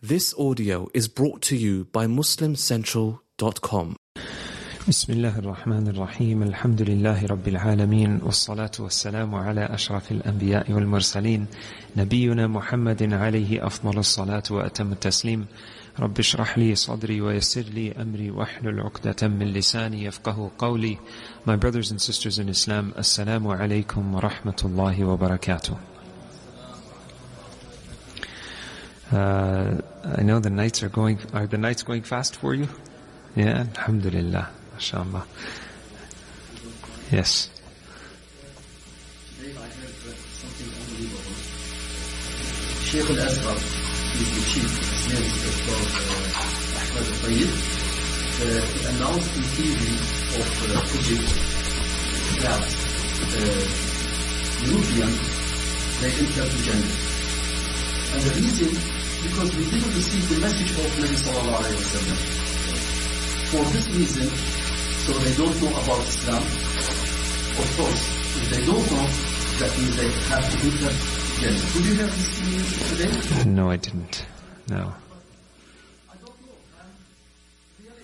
This audio is brought to you by MuslimCentral.com. بسم الله الرحمن الرحيم الحمد لله رب العالمين والصلاة والسلام على أشرف الأنبياء والمرسلين نبينا محمد عليه أفضل الصلاة وأتم التسليم رب اشرح لي صدري ويسر لي أمري واحلل عقدة من لساني يفقه قولي. My brothers and sisters in Islam, Assalamu alaikum wa rahmatullahi wa barakatuh. I know the nights are the nights going fast for you? Yeah, alhamdulillah, mashallah. Yes. Today I heard something unbelievable. Sheikh al-Azhar, he's the chief, his name is called Ahmed al-Tayyib. He announced in TV of Egypt that Europeans, they enter the Jannah. And the reason, because we didn't receive the message of Nabi sallallahu alayhi wa sallam. For this reason, so they don't know about Islam. Of course, if they don't know, that means they have to enter Jannah. Did you have this news today? No, I didn't. No. I don't know. Really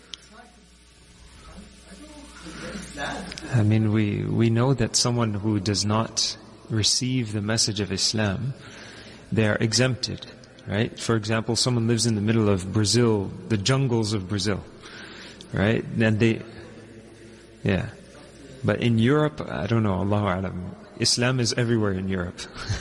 excited. I mean, we know that someone who does not receive the message of Islam, they are exempted, right? For example, someone lives in the middle of Brazil, the jungles of Brazil, right? And yeah. But in Europe, I don't know, Allahu A'lam. Islam is everywhere in Europe.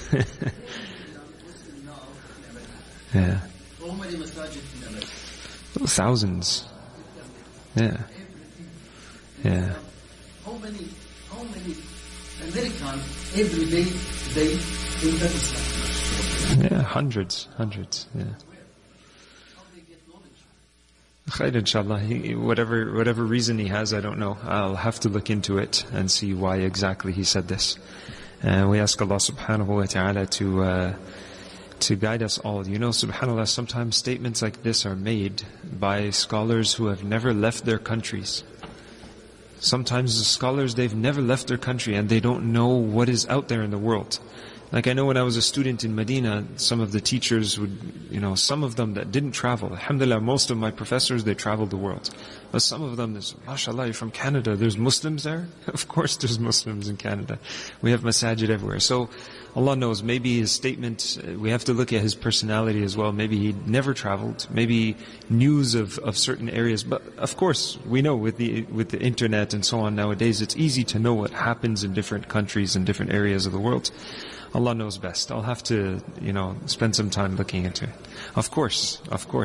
Yeah. How many masajid in America? Thousands. Yeah. Yeah. How many Americans every day they enter Islam? Yeah, hundreds, yeah. How they get knowledge? Khair, inshallah. Whatever reason he has, I don't know. I'll have to look into it and see why exactly he said this. We ask Allah subhanahu wa ta'ala to guide us all. You know, subhanAllah, sometimes statements like this are made by scholars who have never left their countries. Sometimes the scholars, they've never left their country and they don't know what is out there in the world. Like I know when I was a student in Medina, some of the teachers would, some of them that didn't travel. Alhamdulillah, most of my professors, they traveled the world. But some of them, mashallah, you're from Canada, there's Muslims there? Of course there's Muslims in Canada. We have masajid everywhere. So Allah knows, maybe his statement, we have to look at his personality as well. Maybe he never traveled, maybe news of certain areas. But of course, we know with the internet and so on nowadays, it's easy to know what happens in different countries and different areas of the world. Allah knows best. I'll have to, spend some time looking into it. Of course.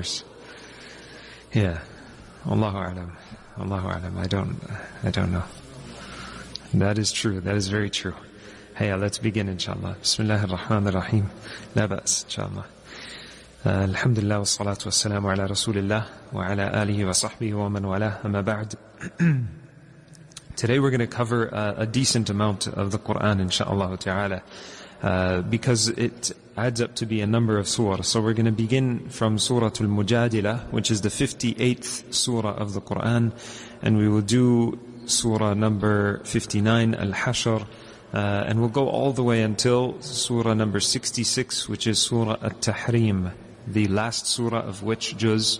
Yeah. Allahu A'lam. I don't know. That is true. That is very true. Hey, let's begin inshallah. Bismillah ar-Rahman ar-Rahim. La ba's, inshallah. Alhamdulillah wa salatu wa salamu ala Rasulillah wa ala alihi wa sahbihi wa man walah. Amma ba'd. Today we're going to cover a decent amount of the Quran, inshallah ta'ala. Because it adds up to be a number of surah. So we're going to begin from Surah Al-Mujadilah, which is the 58th surah of the Quran, and we will do surah number 59, Al-Hashr, and we'll go all the way until surah number 66, which is Surah At-Tahrim, the last surah of which juz?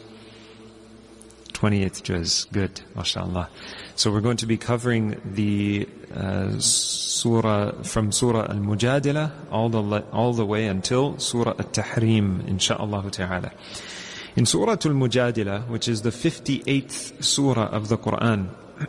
28th juz. Good, mashallah. So we're going to be covering the surah from Surah Al-Mujadilah all the way until Surah At-Tahrim, insha'Allah ta'ala. In Surah Al-Mujadilah, which is the 58th surah of the Quran,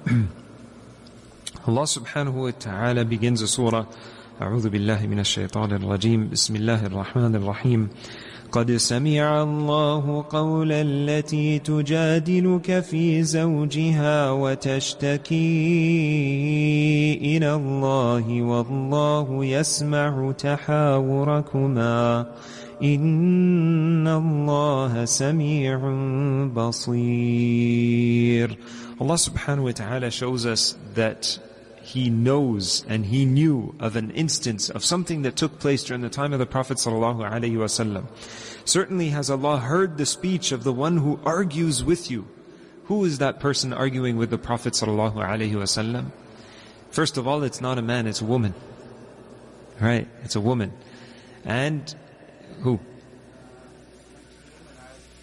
Allah subhanahu wa ta'ala begins the surah, أعوذ بالله من الشيطان الرجيم بسم الله الرحمن الرحيم قد سمع الله قول التي تجادلك في زوجها وتشتكي إلى الله والله يسمع تحاوركما إن الله سميع بصير. Allah subhanahu wa ta'ala shows us that He knows and He knew of an instance of something that took place during the time of the Prophet ﷺ. Certainly has Allah heard the speech of the one who argues with you. Who is that person arguing with the Prophet ﷺ? First of all, it's not a man, it's a woman. Right? It's a woman. And who?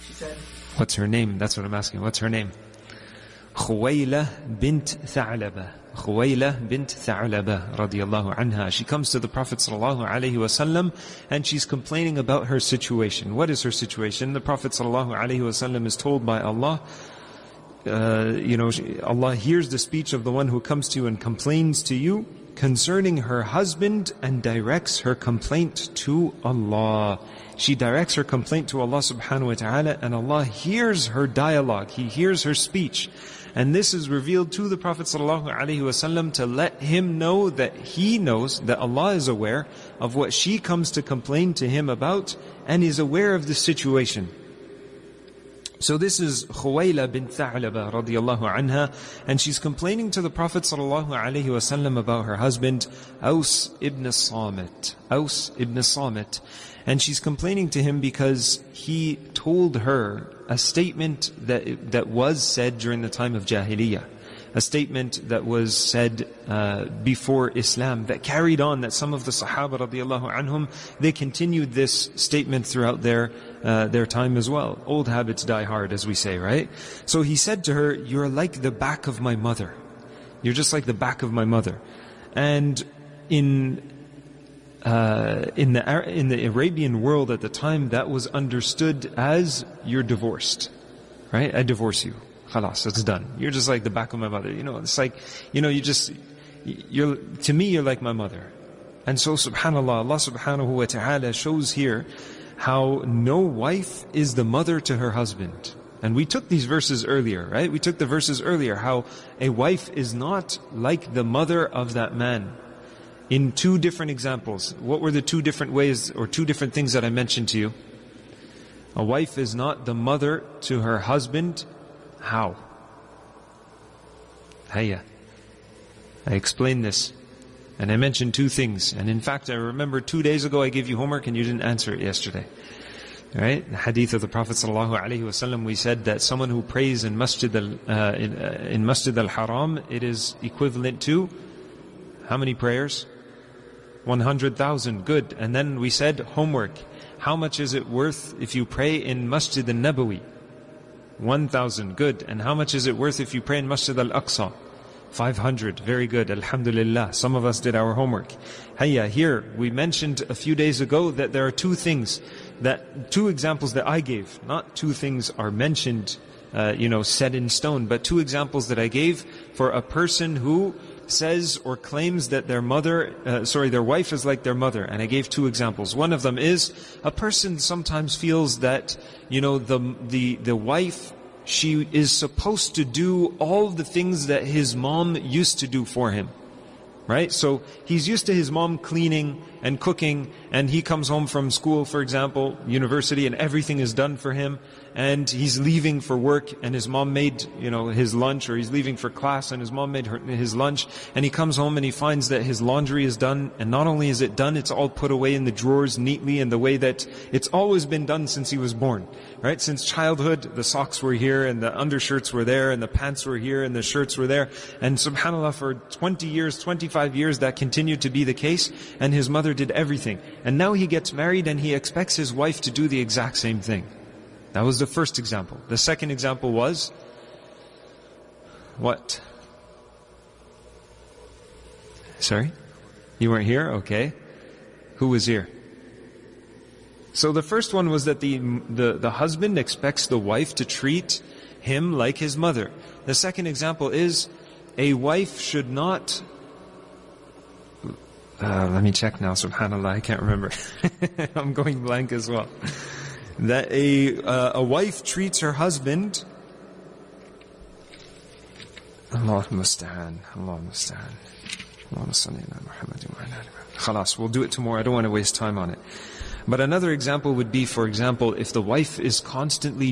She said, What's her name? That's what I'm asking. What's her name? Khuwayla bint Tha'laba. Khuwayla bint Tha'laba radiyallahu anha. She comes to the Prophet sallallahu alaihi wasallam and she's complaining about her situation. What is her situation? The Prophet sallallahu alaihi wasallam is told by Allah, Allah hears the speech of the one who comes to you and complains to you concerning her husband and directs her complaint to Allah. She directs her complaint to Allah subhanahu wa ta'ala and Allah hears her dialogue. He hears her speech. And this is revealed to the Prophet ﷺ to let him know that he knows that Allah is aware of what she comes to complain to him about and is aware of the situation. So this is Khuwayla bint Tha'laba radiyallahu anha, and she's complaining to the Prophet ﷺ about her husband, Aus ibn Samit. Aus ibn Samit. And she's complaining to him because he told her a statement that was said during the time of Jahiliyyah. A statement that was said before Islam, that carried on, that some of the Sahaba radiallahu anhum, they continued this statement throughout their time as well. Old habits die hard, as we say, right? So he said to her, "You're like the back of my mother. You're just like the back of my mother." And in the Arabian world at the time, that was understood as you're divorced, right? I divorce you. Khalas, it's done. You're just like the back of my mother. It's like, to me, you're like my mother. And so, subhanAllah, Allah subhanahu wa ta'ala shows here how no wife is the mother to her husband. And we took these verses earlier, right? We took the verses earlier, how a wife is not like the mother of that man. In two different examples. What were the two different ways or two different things that I mentioned to you? A wife is not the mother to her husband. How? Hayya. I explained this. And I mentioned two things. And in fact, I remember 2 days ago I gave you homework and you didn't answer it yesterday. Right? The hadith of the Prophet ﷺ, we said that someone who prays in Masjid al-Haram, it is equivalent to how many prayers? 100,000. Good. And then we said homework. How much is it worth if you pray in Masjid al-Nabawi? 1,000. Good. And how much is it worth if you pray in Masjid al-Aqsa? 500. Very good. Alhamdulillah. Some of us did our homework. Hayya, here we mentioned a few days ago that there are two examples that I gave. Not two things are mentioned, set in stone, but two examples that I gave for a person who says or claims that their wife is like their mother. And I gave two examples. One of them is a person sometimes feels that, the wife, she is supposed to do all the things that his mom used to do for him. Right? So he's used to his mom cleaning and cooking, and he comes home from school, for example, university, and everything is done for him, and he's leaving for work, and his mom made, his lunch, or he's leaving for class, and his mom made his lunch, and he comes home and he finds that his laundry is done, and not only is it done, it's all put away in the drawers neatly in the way that it's always been done since he was born. Right? Since childhood, the socks were here, and the undershirts were there, and the pants were here, and the shirts were there, and subhanAllah, for 20 years, 25 years, that continued to be the case, and his mother did everything. And now he gets married and he expects his wife to do the exact same thing. That was the first example. The second example was, what? Sorry? You weren't here? Okay. Who was here? So the first one was that the husband expects the wife to treat him like his mother. The second example is, a wife should not... let me check now, subhanAllah, I can't remember. I'm going blank as well. That a wife treats her husband... Allah musta'an, Allah musta'an. Allahumma salli ala Muhammadin wa ala alihi. Khalas, we'll do it tomorrow, I don't want to waste time on it. But another example would be, for example, if the wife is constantly,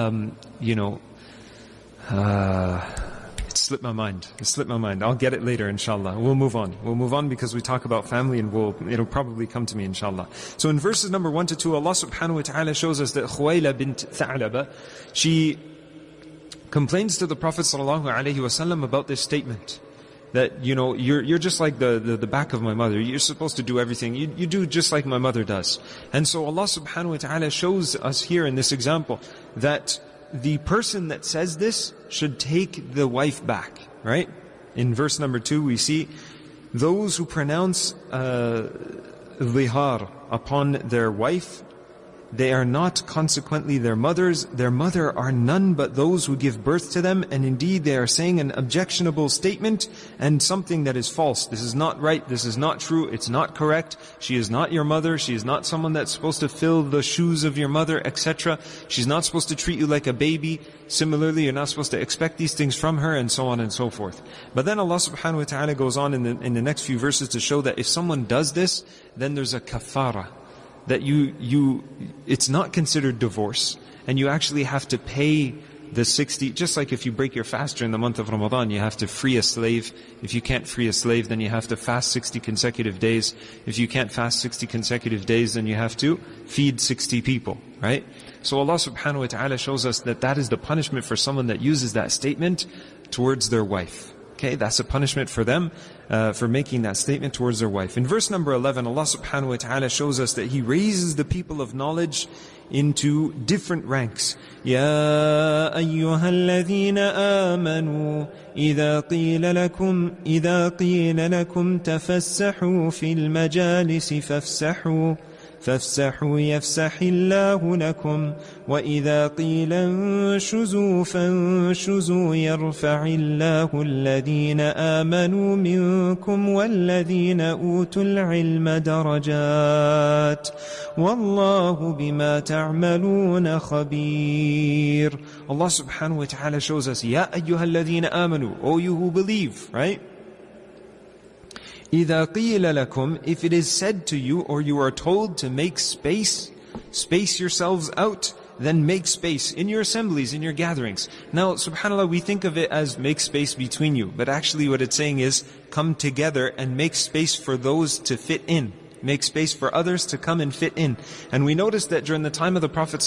It slipped my mind. I'll get it later, inshallah. We'll move on because we talk about family and it'll probably come to me, inshallah. So in verses number 1 to 2, Allah subhanahu wa ta'ala shows us that Khuwayla bint Tha'laba, she complains to the Prophet sallallahu alaihi wasallam about this statement. that, you're just like the back of my mother. You're supposed to do everything. You do just like my mother does. And so Allah subhanahu wa ta'ala shows us here in this example that the person that says this should take the wife back, right? In verse number 2 we see, those who pronounce zihar upon their wife, they are not consequently their mothers. Their mother are none but those who give birth to them, and indeed they are saying an objectionable statement and something that is false. This is not right, this is not true, it's not correct. She is not your mother, she is not someone that's supposed to fill the shoes of your mother, etc. She's not supposed to treat you like a baby. Similarly, you're not supposed to expect these things from her, and so on and so forth. But then Allah subhanahu wa ta'ala goes on in the next few verses to show that if someone does this, then there's a kafara. That it's not considered divorce, and you actually have to pay the 60, just like if you break your fast during the month of Ramadan, you have to free a slave. If you can't free a slave, then you have to fast 60 consecutive days. If you can't fast 60 consecutive days, then you have to feed 60 people, right? So Allah subhanahu wa ta'ala shows us that is the punishment for someone that uses that statement towards their wife. Okay, that's a punishment for them for making that statement towards their wife. In verse number 11, Allah subhanahu wa ta'ala shows us that He raises the people of knowledge into different ranks. يَا أَيُّهَا الَّذِينَ آمَنُوا إِذَا قِيلَ لَكُمْ تَفَسَّحُوا فِي الْمَجَالِسِ فافسحوا يفسح الله لكم وإذا قيل انشزوا فانشزوا يرفع الله الذين آمنوا منكم والذين أوتوا العلم درجات والله بما تعملون خبير. Allah subhanahu wa ta'ala shows us, يا أيها الذين آمنوا, O you who believe, right? إِذَا قِيلَ لَكُمْ, if it is said to you, or you are told to make space yourselves out, then make space in your assemblies, in your gatherings. Now, subhanAllah, we think of it as make space between you, but actually what it's saying is come together and make space for those to fit in. Make space for others to come and fit in. And we noticed that during the time of the Prophet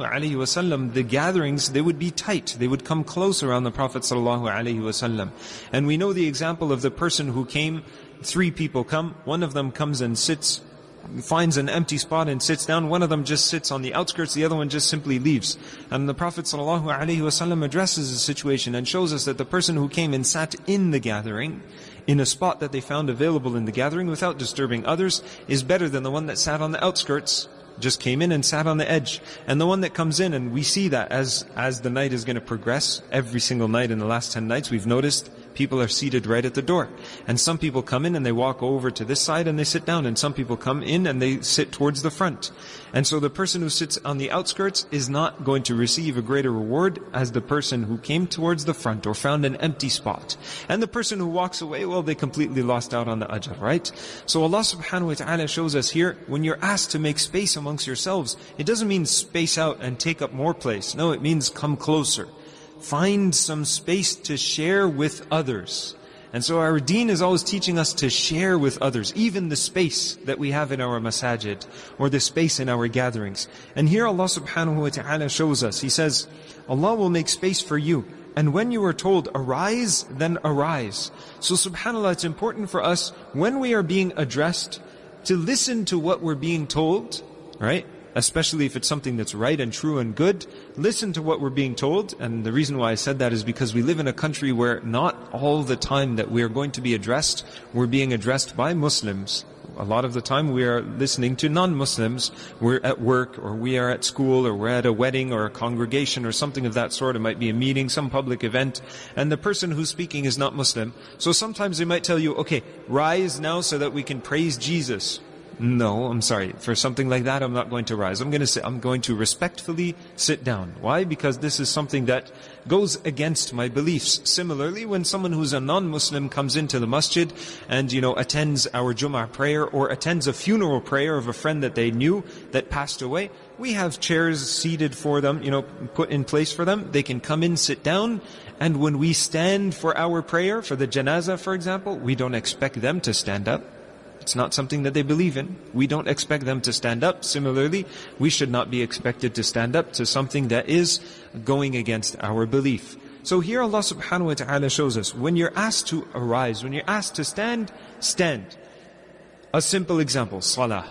ﷺ, the gatherings, they would be tight. They would come close around the Prophet ﷺ. And we know the example of the person who came, 3 people come, one of them comes and sits, finds an empty spot and sits down. One of them just sits on the outskirts, the other one just simply leaves. And the Prophet ﷺ addresses the situation and shows us that the person who came and sat in the gathering, in a spot that they found available in the gathering without disturbing others, is better than the one that sat on the outskirts, just came in and sat on the edge. And the one that comes in, and we see that as the night is going to progress, every single night in the last 10 nights, we've noticed people are seated right at the door. And some people come in and they walk over to this side and they sit down, and some people come in and they sit towards the front. And so the person who sits on the outskirts is not going to receive a greater reward as the person who came towards the front or found an empty spot. And the person who walks away, well, they completely lost out on the ajr, right? So Allah subhanahu wa ta'ala shows us here, when you're asked to make space amongst yourselves, it doesn't mean space out and take up more place. No, it means come closer. Find some space to share with others. And so our deen is always teaching us to share with others, even the space that we have in our masajid, or the space in our gatherings. And here Allah subhanahu wa ta'ala shows us, He says, Allah will make space for you. And when you are told, arise, then arise. So subhanAllah, it's important for us, when we are being addressed, to listen to what we're being told, right? Especially if it's something that's right and true and good, listen to what we're being told. And the reason why I said that is because we live in a country where not all the time that we are going to be addressed, we're being addressed by Muslims. A lot of the time we are listening to non-Muslims. We're at work, or we are at school, or we're at a wedding or a congregation or something of that sort. It might be a meeting, some public event, and the person who's speaking is not Muslim. So sometimes they might tell you, okay, rise now so that we can praise Jesus. No, I'm sorry. For something like that, I'm not going to rise. I'm going to respectfully sit down. Why? Because this is something that goes against my beliefs. Similarly, when someone who's a non-Muslim comes into the masjid and, attends our Jum'ah prayer, or attends a funeral prayer of a friend that they knew that passed away, we have chairs seated for them, put in place for them. They can come in, sit down, and when we stand for our prayer, for the janazah, for example, we don't expect them to stand up. It's not something that they believe in. We don't expect them to stand up. Similarly, we should not be expected to stand up to something that is going against our belief. So here Allah subhanahu wa ta'ala shows us, when you're asked to arise, when you're asked to stand, stand. A simple example, salah.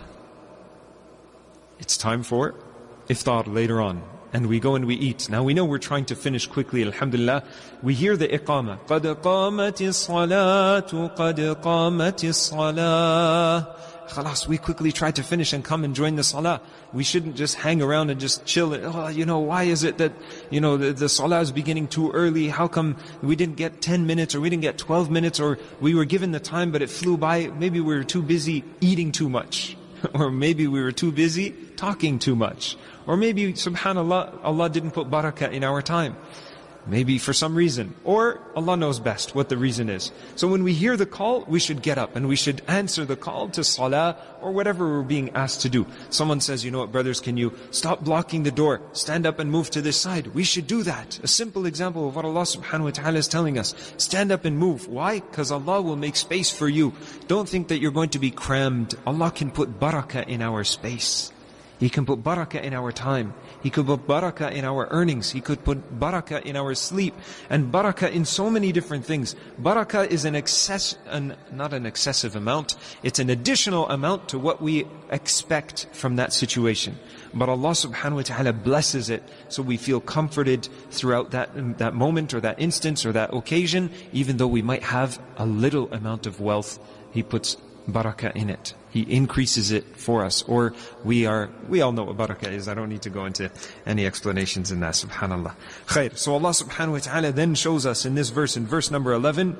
It's time for iftar later on, and we go and we eat. Now we know we're trying to finish quickly, alhamdulillah. We hear the iqamah. قَدْ قَامَتِ الصَّلَاةُ قَدْ قَامَتِ الصَّلَاةُ. Khalas, we quickly try to finish and come and join the salah. We shouldn't just hang around and just chill. Oh, why is it that, the salah is beginning too early? How come we didn't get 10 minutes or we didn't get 12 minutes or we were given the time but it flew by? Maybe we were too busy eating too much. Or maybe we were too busy talking too much. Or maybe, subhanAllah, Allah didn't put barakah in our time. Maybe for some reason. Or Allah knows best what the reason is. So when we hear the call, we should get up and we should answer the call to salah or whatever we're being asked to do. Someone says, you know what, brothers, can you stop blocking the door? Stand up and move to this side. We should do that. A simple example of what Allah subhanahu wa ta'ala is telling us. Stand up and move. Why? Because Allah will make space for you. Don't think that you're going to be crammed. Allah can put barakah in our space. He can put barakah in our time. He could put barakah in our earnings. He could put barakah in our sleep. And barakah in so many different things. Barakah is not an excessive amount. It's an additional amount to what we expect from that situation. But Allah subhanahu wa ta'ala blesses it so we feel comforted throughout that moment or that instance or that occasion. Even though we might have a little amount of wealth, He puts barakah in it. He increases it for us. Or we all know what barakah is. I don't need to go into any explanations in that, subhanallah. Khair. So Allah subhanahu wa ta'ala then shows us in this verse, in verse number 11,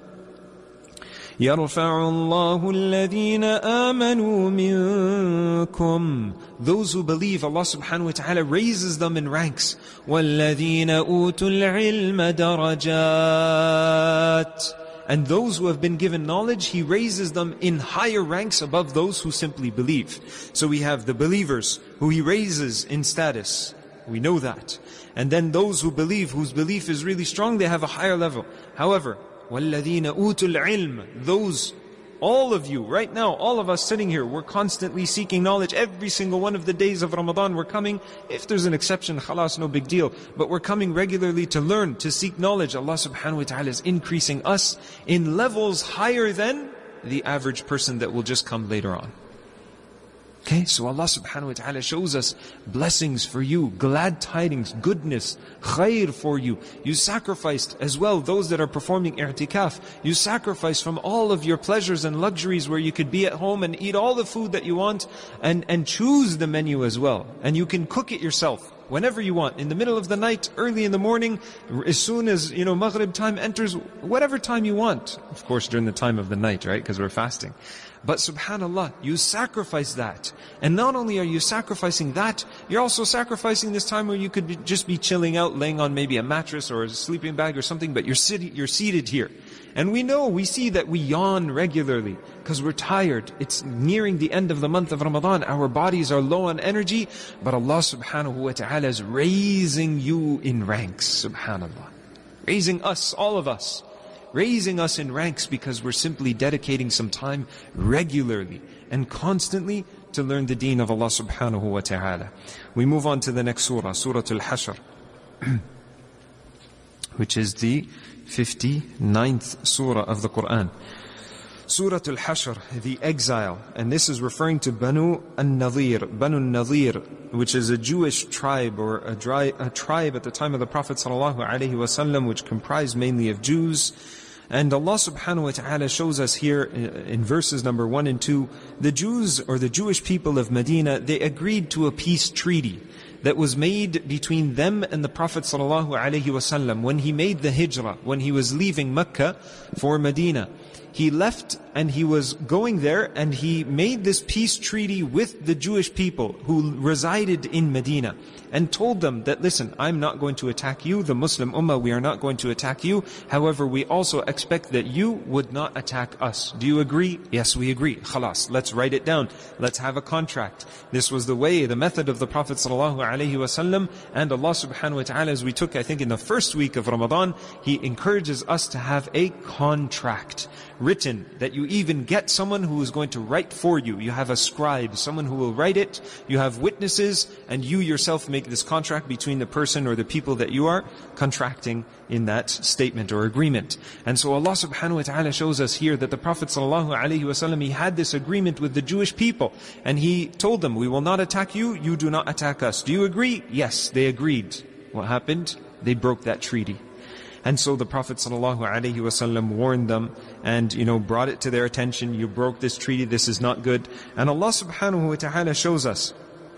يَرْفَعُ اللَّهُ الَّذِينَ آمَنُوا مِنْكُمْ. Those who believe, Allah subhanahu wa ta'ala raises them in ranks. وَالَّذِينَ أُوتُوا الْعِلْمَ دَرَجَاتٍ. And those who have been given knowledge, He raises them in higher ranks above those who simply believe. So we have the believers who He raises in status. We know that. And then those who believe, whose belief is really strong, they have a higher level. However, وَالَّذِينَ أُوتُوا الْعِلْمَ. Those, all of you, right now, all of us sitting here, we're constantly seeking knowledge. Every single one of the days of Ramadan, we're coming. If there's an exception, khalas, no big deal. But we're coming regularly to learn, to seek knowledge. Allah subhanahu wa ta'ala is increasing us in levels higher than the average person that will just come later on. Okay, so Allah subhanahu wa ta'ala shows us blessings for you, glad tidings, goodness, khair for you. You sacrificed as well, those that are performing i'tikaf. You sacrifice from all of your pleasures and luxuries where you could be at home and eat all the food that you want and choose the menu as well. And you can cook it yourself whenever you want, in the middle of the night, early in the morning, as soon as, Maghrib time enters, whatever time you want. Of course, during the time of the night, right? Because we're fasting. But subhanallah, you sacrifice that. And not only are you sacrificing that, you're also sacrificing this time where you could just be chilling out, laying on maybe a mattress or a sleeping bag or something, but you're seated here. And we see that we yawn regularly because we're tired. It's nearing the end of the month of Ramadan. Our bodies are low on energy, but Allah subhanahu wa ta'ala is raising you in ranks, subhanallah. Raising us, all of us. Raising us in ranks because we're simply dedicating some time regularly and constantly to learn the deen of Allah subhanahu wa ta'ala. We move on to the next surah, Surah Al-Hashr, which is the 59th surah of the Quran. Surah Al-Hashr, the exile, and this is referring to Banu An-Nadir, which is a Jewish tribe or a tribe at the time of the Prophet ﷺ, which comprised mainly of Jews. And Allah subhanahu wa ta'ala shows us here in verses number 1 and 2, the Jews or the Jewish people of Medina, they agreed to a peace treaty that was made between them and the Prophet ﷺ when he made the hijrah, when he was leaving Mecca for Medina. He left and he was going there and he made this peace treaty with the Jewish people who resided in Medina and told them that, listen, I'm not going to attack you, the Muslim Ummah, we are not going to attack you. However, we also expect that you would not attack us. Do you agree? Yes, we agree. Khalas, let's write it down. Let's have a contract. This was the way, the method of the Prophet ﷺ alayhi wasallam. And Allah subhanahu wa ta'ala, as we took, I think in the first week of Ramadan, He encourages us to have a contract written, that you even get someone who is going to write for you. You have a scribe, someone who will write it, you have witnesses, and you yourself make this contract between the person or the people that you are contracting in that statement or agreement. And so Allah subhanahu wa ta'ala shows us here that the Prophet sallallahu alaihi wasallam, he had this agreement with the Jewish people, and he told them, we will not attack you, you do not attack us. Do you agree? Yes, they agreed. What happened? They broke that treaty. And so the Prophet ﷺ warned them and, brought it to their attention. You broke this treaty, this is not good. And Allah subhanahu wa ta'ala shows us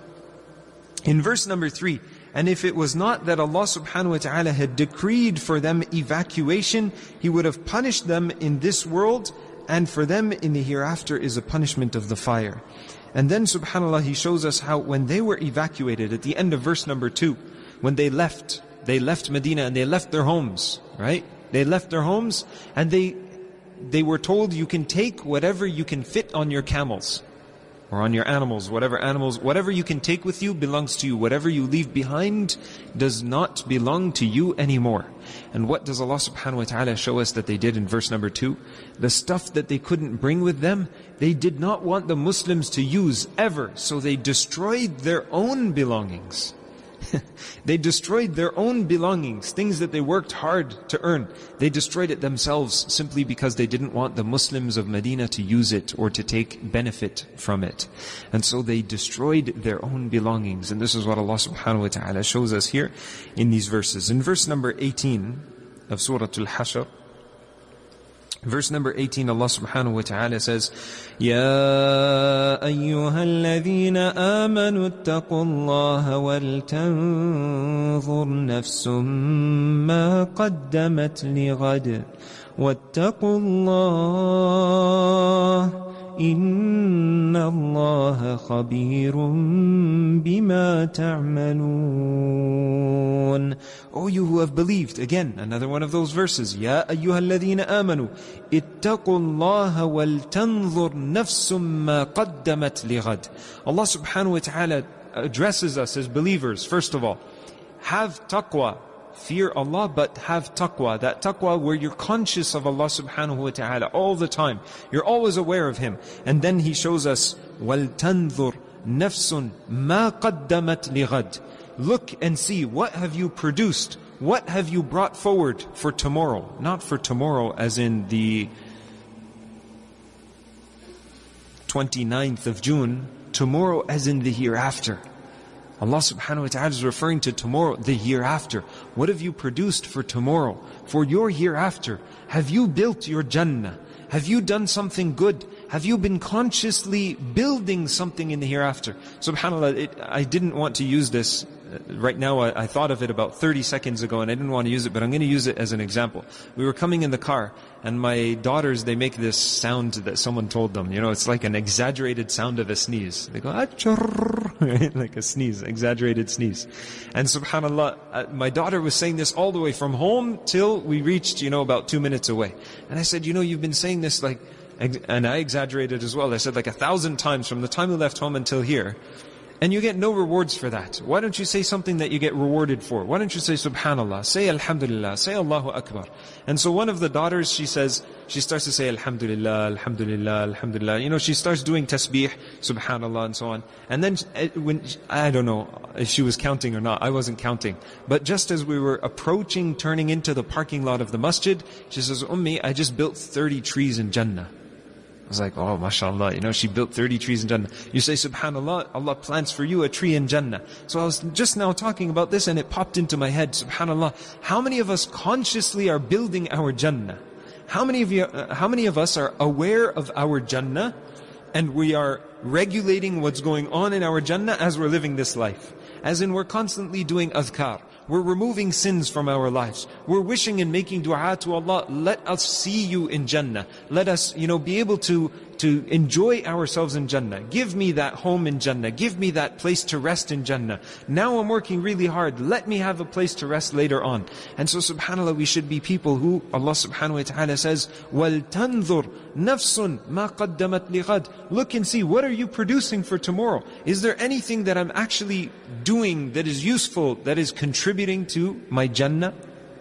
in verse number 3, and if it was not that Allah subhanahu wa ta'ala had decreed for them evacuation, He would have punished them in this world, and for them in the hereafter is a punishment of the fire. And then subhanAllah, He shows us how when they were evacuated at the end of verse number 2, when they left Medina and they left their homes, right? They left their homes and they were told, you can take whatever you can fit on your camels or on your animals, whatever you can take with you belongs to you. Whatever you leave behind does not belong to you anymore. And what does Allah subhanahu wa ta'ala show us that they did in verse number 2? The stuff that they couldn't bring with them, they did not want the Muslims to use ever, so they destroyed their own belongings. They destroyed their own belongings, things that they worked hard to earn. They destroyed it themselves simply because they didn't want the Muslims of Medina to use it or to take benefit from it. And so they destroyed their own belongings. And this is what Allah subhanahu wa ta'ala shows us here in these verses. In verse number 18 of Surah Al-Hashr, verse number 18, Allah subhanahu wa ta'ala says, يَا أَيُّهَا الَّذِينَ آمَنُوا اتَّقُوا اللَّهَ وَلْتَنظُرْ نَفْسٌ مَّا قَدَّمَتْ لِغَدٍ وَاتَّقُوا اللَّهَ إِنَّ اللَّهَ خَبِيرٌ بِمَا تَعْمَلُونَ. O you who have believed, again, another one of those verses, يَا أَيُّهَا الَّذِينَ آمَنُوا اتَّقُوا اللَّهَ وَلْتَنظُرْ نَفْسٌ مَّا قَدَّمَتْ لِغَدٍ. Allah subhanahu wa ta'ala addresses us as believers, first of all. Have taqwa, fear Allah, but have taqwa. That taqwa where you're conscious of Allah subhanahu wa ta'ala all the time. You're always aware of Him. And then He shows us, وَلْتَنظُرْ نَفْسٌ مَا قَدَّمَتْ لِغَدٍ. Look and see, what have you produced? What have you brought forward for tomorrow? Not for tomorrow as in the 29th of June, tomorrow as in the hereafter. Allah subhanahu wa ta'ala is referring to tomorrow, the hereafter. What have you produced for tomorrow? For your hereafter? Have you built your Jannah? Have you done something good? Have you been consciously building something in the hereafter? SubhanAllah, I didn't want to use this. Right now, I thought of it about 30 seconds ago and I didn't want to use it, but I'm going to use it as an example. We were coming in the car and my daughters, they make this sound that someone told them. It's like an exaggerated sound of a sneeze. They go, achar, like a sneeze, exaggerated sneeze. And SubhanAllah, my daughter was saying this all the way from home till we reached, about 2 minutes away. And I said, you've been saying this and I exaggerated as well. I said 1,000 times from the time we left home until here. And you get no rewards for that. Why don't you say something that you get rewarded for? Why don't you say Subhanallah, say Alhamdulillah, say Allahu Akbar. And so one of the daughters, she starts to say Alhamdulillah, Alhamdulillah, Alhamdulillah. She starts doing tasbih, Subhanallah and so on. And then, I don't know if she was counting or not, I wasn't counting. But just as we were turning into the parking lot of the masjid, she says, Ummi, I just built 30 trees in Jannah. I was like, oh, mashallah, she built 30 trees in Jannah. You say, subhanallah, Allah plants for you a tree in Jannah. So I was just now talking about this and it popped into my head, subhanallah, how many of us consciously are building our Jannah? How many of us are aware of our Jannah and we are regulating what's going on in our Jannah as we're living this life? As in we're constantly doing adhkar. We're removing sins from our lives. We're wishing and making dua to Allah, let us see you in Jannah. Let us, be able to to enjoy ourselves in Jannah. Give me that home in Jannah. Give me that place to rest in Jannah. Now I'm working really hard. Let me have a place to rest later on. And so subhanAllah, we should be people who Allah subhanahu wa ta'ala says, وَلْتَنْظُرْ نَفْسٌ مَا قَدَّمَتْ لِغَدْ. Look and see, what are you producing for tomorrow? Is there anything that I'm actually doing that is useful, that is contributing to my Jannah?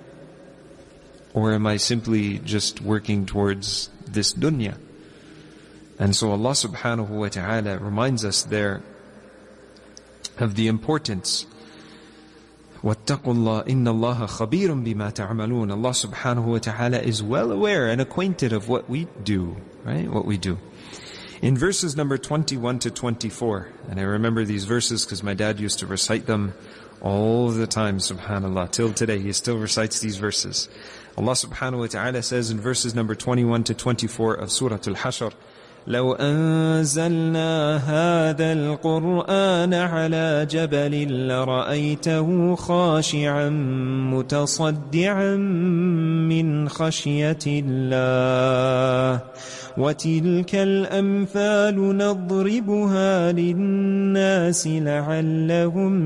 Or am I simply just working towards this dunya? And so Allah subhanahu wa ta'ala reminds us there of the importance. وَاتَّقُوا اللَّهَ إِنَّ اللَّهَ خَبِيرٌ بِمَا تَعْمَلُونَ. Allah subhanahu wa ta'ala is well aware and acquainted of what we do, right? What we do. In verses number 21 to 24, and I remember these verses because my dad used to recite them all the time, subhanAllah. Till today, he still recites these verses. Allah subhanahu wa ta'ala says in verses number 21 to 24 of Surah Al-Hashr, لو أنزلنا هذا القرآن على جبل لرأيته خاشعا متصدعا من خشية الله وتلك الأمثال نضربها للناس لعلهم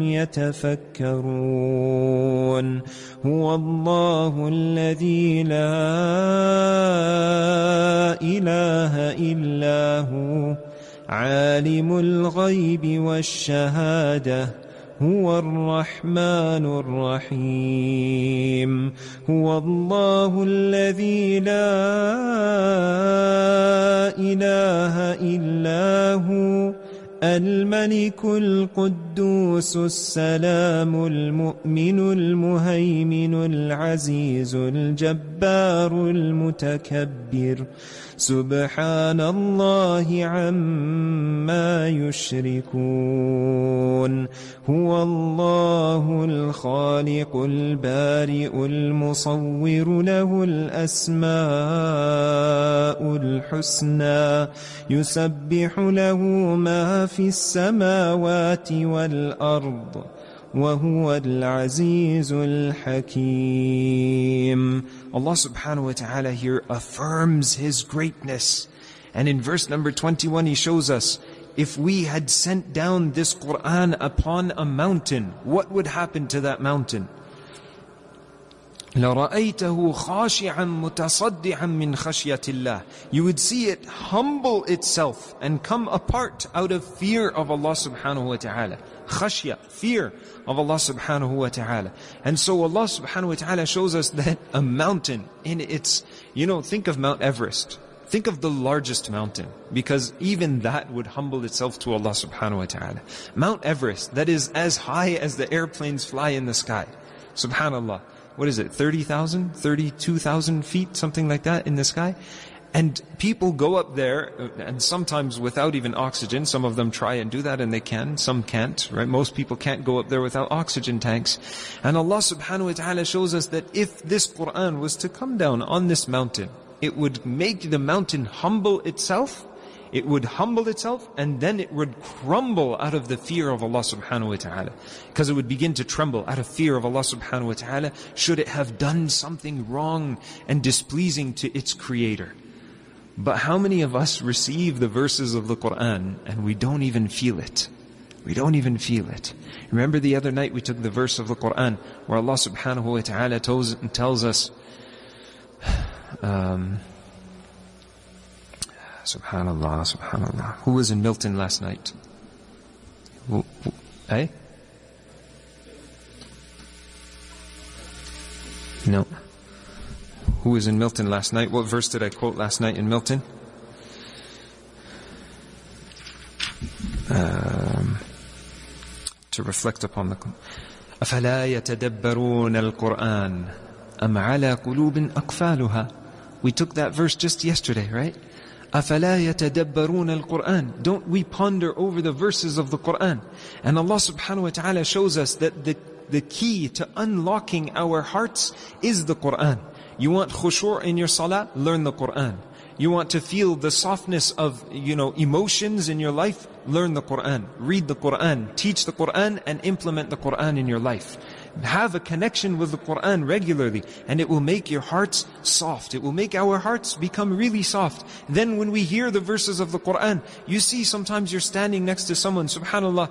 يتفكرون هو الله الذي لا إله إلا هو عالم الغيب والشهادة هو الرحمن الرحيم هو الله الذي لا إله إلا هو الملك القدوس السلام المؤمن المهيمن العزيز الجبار المتكبر سبحان الله عما يشركون هو الله الخالق البارئ المصور له الأسماء الحسنى يسبح له ما في السماوات والأرض وهو العزيز الحكيم. Allah subhanahu wa ta'ala here affirms His greatness. And in verse number 21 He shows us, if we had sent down this Qur'an upon a mountain, what would happen to that mountain? لَرَأَيْتَهُ خَاشِعًا مُتَصَدِّعًا مِّنْ خَشْيَةِ اللَّهِ. You would see it humble itself and come apart out of fear of Allah subhanahu wa ta'ala. Khashya, fear of Allah subhanahu wa ta'ala. And so Allah subhanahu wa ta'ala shows us that a mountain in its, think of Mount Everest. Think of the largest mountain, because even that would humble itself to Allah subhanahu wa ta'ala. Mount Everest, that is as high as the airplanes fly in the sky. Subhanallah. What is it, 30,000, 32,000 feet, something like that in the sky? And people go up there, and sometimes without even oxygen. Some of them try and do that, and they can. Some can't, right? Most people can't go up there without oxygen tanks. And Allah subhanahu wa ta'ala shows us that if this Qur'an was to come down on this mountain, it would make the mountain humble itself. It would humble itself, and then it would crumble out of the fear of Allah subhanahu wa ta'ala. Because it would begin to tremble out of fear of Allah subhanahu wa ta'ala, should it have done something wrong and displeasing to its creator. But how many of us receive the verses of the Qur'an and we don't even feel it? We don't even feel it. Remember the other night we took the verse of the Qur'an where Allah subhanahu wa ta'ala tells us, Subhanallah, subhanallah. Who was in Milton last night? Eh? No. Who was in Milton last night? What verse did I quote last night in Milton? To reflect upon the أَفَلَا يَتَدَبَّرُونَ الْقُرْآنَ أَمْ عَلَى قُلُوبٍ أَقْفَالُهَا. We took that verse just yesterday, right? أَفَلَا يَتَدَبَّرُونَ الْقُرْآنَ. Don't we ponder over the verses of the Qur'an? And Allah subhanahu wa ta'ala shows us that the key to unlocking our hearts is the Qur'an. You want khushu' in your salah? Learn the Qur'an. You want to feel the softness of, emotions in your life? Learn the Qur'an. Read the Qur'an. Teach the Qur'an and implement the Qur'an in your life. Have a connection with the Qur'an regularly, and it will make your hearts soft. It will make our hearts become really soft. Then when we hear the verses of the Qur'an, you see sometimes you're standing next to someone, subhanAllah,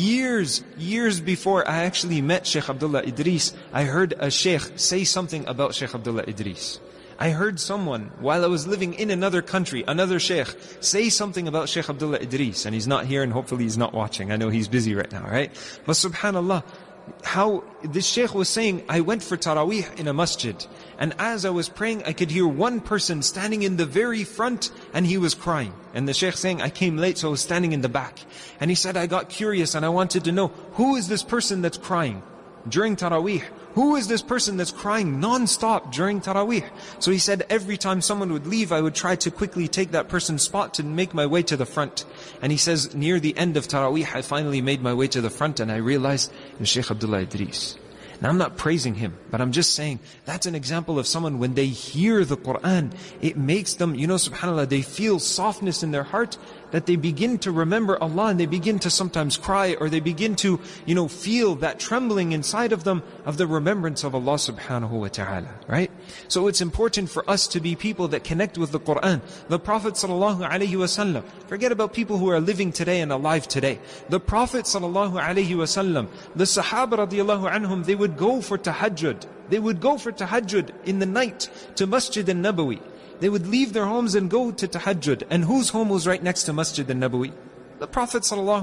years before I actually met Shaykh Abdullah Idris, I heard a Shaykh say something about Shaykh Abdullah Idris. I heard someone, while I was living in another country, another Shaykh, say something about Shaykh Abdullah Idris, and he's not here and hopefully he's not watching. I know he's busy right now, right? But subhanAllah, how this Shaykh was saying, I went for Taraweeh in a masjid, and as I was praying, I could hear one person standing in the very front, and he was crying. And the Shaykh saying, I came late, so I was standing in the back. And he said, I got curious and I wanted to know, who is this person that's crying during Taraweeh? Who is this person that's crying non-stop during Taraweeh? So he said, every time someone would leave, I would try to quickly take that person's spot to make my way to the front. And he says, near the end of Taraweeh, I finally made my way to the front and I realized it was Shaykh Abdullah Idris. Now I'm not praising him, but I'm just saying, that's an example of someone, when they hear the Qur'an, it makes them, subhanAllah, they feel softness in their heart, that they begin to remember Allah, and they begin to sometimes cry, or they begin to, feel that trembling inside of them of the remembrance of Allah subhanahu wa ta'ala, right? So it's important for us to be people that connect with the Qur'an. The Prophet sallallahu alaihi wasallam, forget about people who are living today and alive today. The Prophet sallallahu alaihi wasallam, the Sahaba radiallahu anhum, they would go for tahajjud. They would go for tahajjud in the night to Masjid al-Nabawi. They would leave their homes and go to tahajjud. And whose home was right next to Masjid al-Nabawi? The Prophet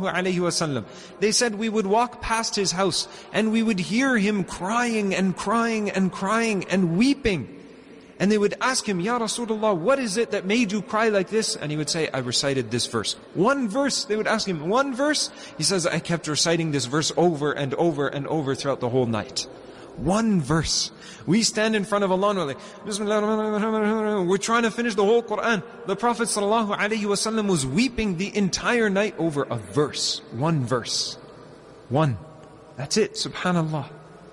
ﷺ. They said we would walk past his house and we would hear him crying and crying and crying and weeping. And they would ask him, Ya Rasulullah, what is it that made you cry like this? And he would say, I recited this verse. One verse. They would ask him, one verse? He says, I kept reciting this verse over and over and over throughout the whole night. One verse. We stand in front of Allah and we're like, Bismillah, we're trying to finish the whole Qur'an. The Prophet ﷺ was weeping the entire night over a verse. One verse. One. That's it, subhanallah.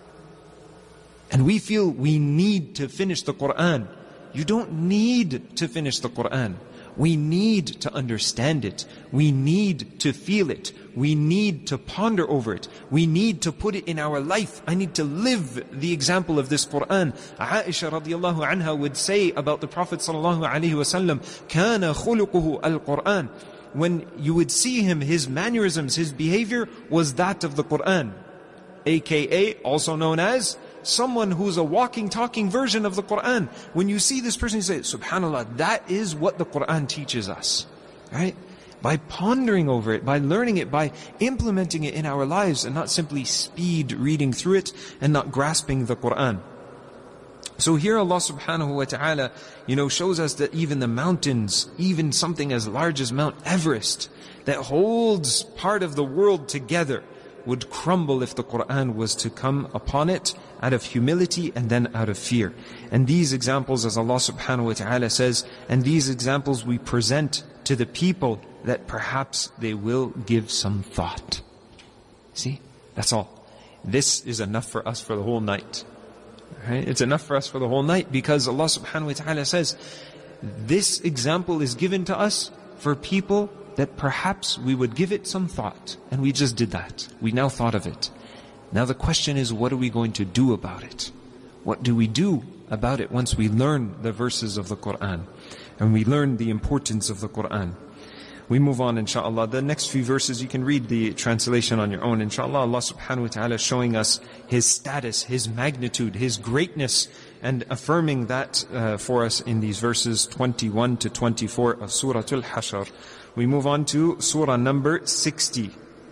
And we feel we need to finish the Qur'an. You don't need to finish the Qur'an. We need to understand it. We need to feel it. We need to ponder over it. We need to put it in our life. I need to live the example of this Qur'an. Aisha radiallahu anha would say about the Prophet sallallahu alaihi wasallam, كَانَ خُلُقُهُ الْقُرْآنِ. When you would see him, his mannerisms, his behavior was that of the Qur'an. AKA, also known as someone who's a walking, talking version of the Qur'an. When you see this person, you say, subhanallah, that is what the Qur'an teaches us. Right? By pondering over it, by learning it, by implementing it in our lives, and not simply speed reading through it and not grasping the Qur'an. So here Allah subhanahu wa ta'ala, shows us that even the mountains, even something as large as Mount Everest, that holds part of the world together, would crumble if the Qur'an was to come upon it out of humility and then out of fear. And these examples, as Allah subhanahu wa ta'ala says, and these examples we present to the people that perhaps they will give some thought. See? That's all. This is enough for us for the whole night. Right? It's enough for us for the whole night, because Allah subhanahu wa ta'ala says, this example is given to us for people that perhaps we would give it some thought. And we just did that. We now thought of it. Now the question is, what are we going to do about it? What do we do about it once we learn the verses of the Qur'an? And we learn the importance of the Qur'an. We move on, inshaAllah. The next few verses, you can read the translation on your own. InshaAllah, Allah subhanahu wa ta'ala showing us His status, His magnitude, His greatness, and affirming that for us in these verses 21 to 24 of Surah Al-Hashr. We move on to Surah number 60.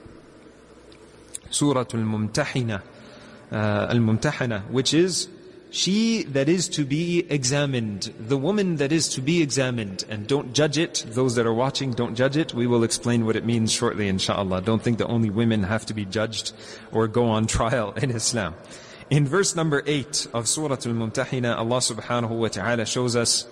Surah Al-Mumtahina. Al-Mumtahana, which is she that is to be examined, the woman that is to be examined. And don't judge it. Those that are watching, don't judge it. We will explain what it means shortly, inshaAllah. Don't think that only women have to be judged or go on trial in Islam. In verse number 8 of Surah Al-Mumtahina, Allah subhanahu wa ta'ala shows us,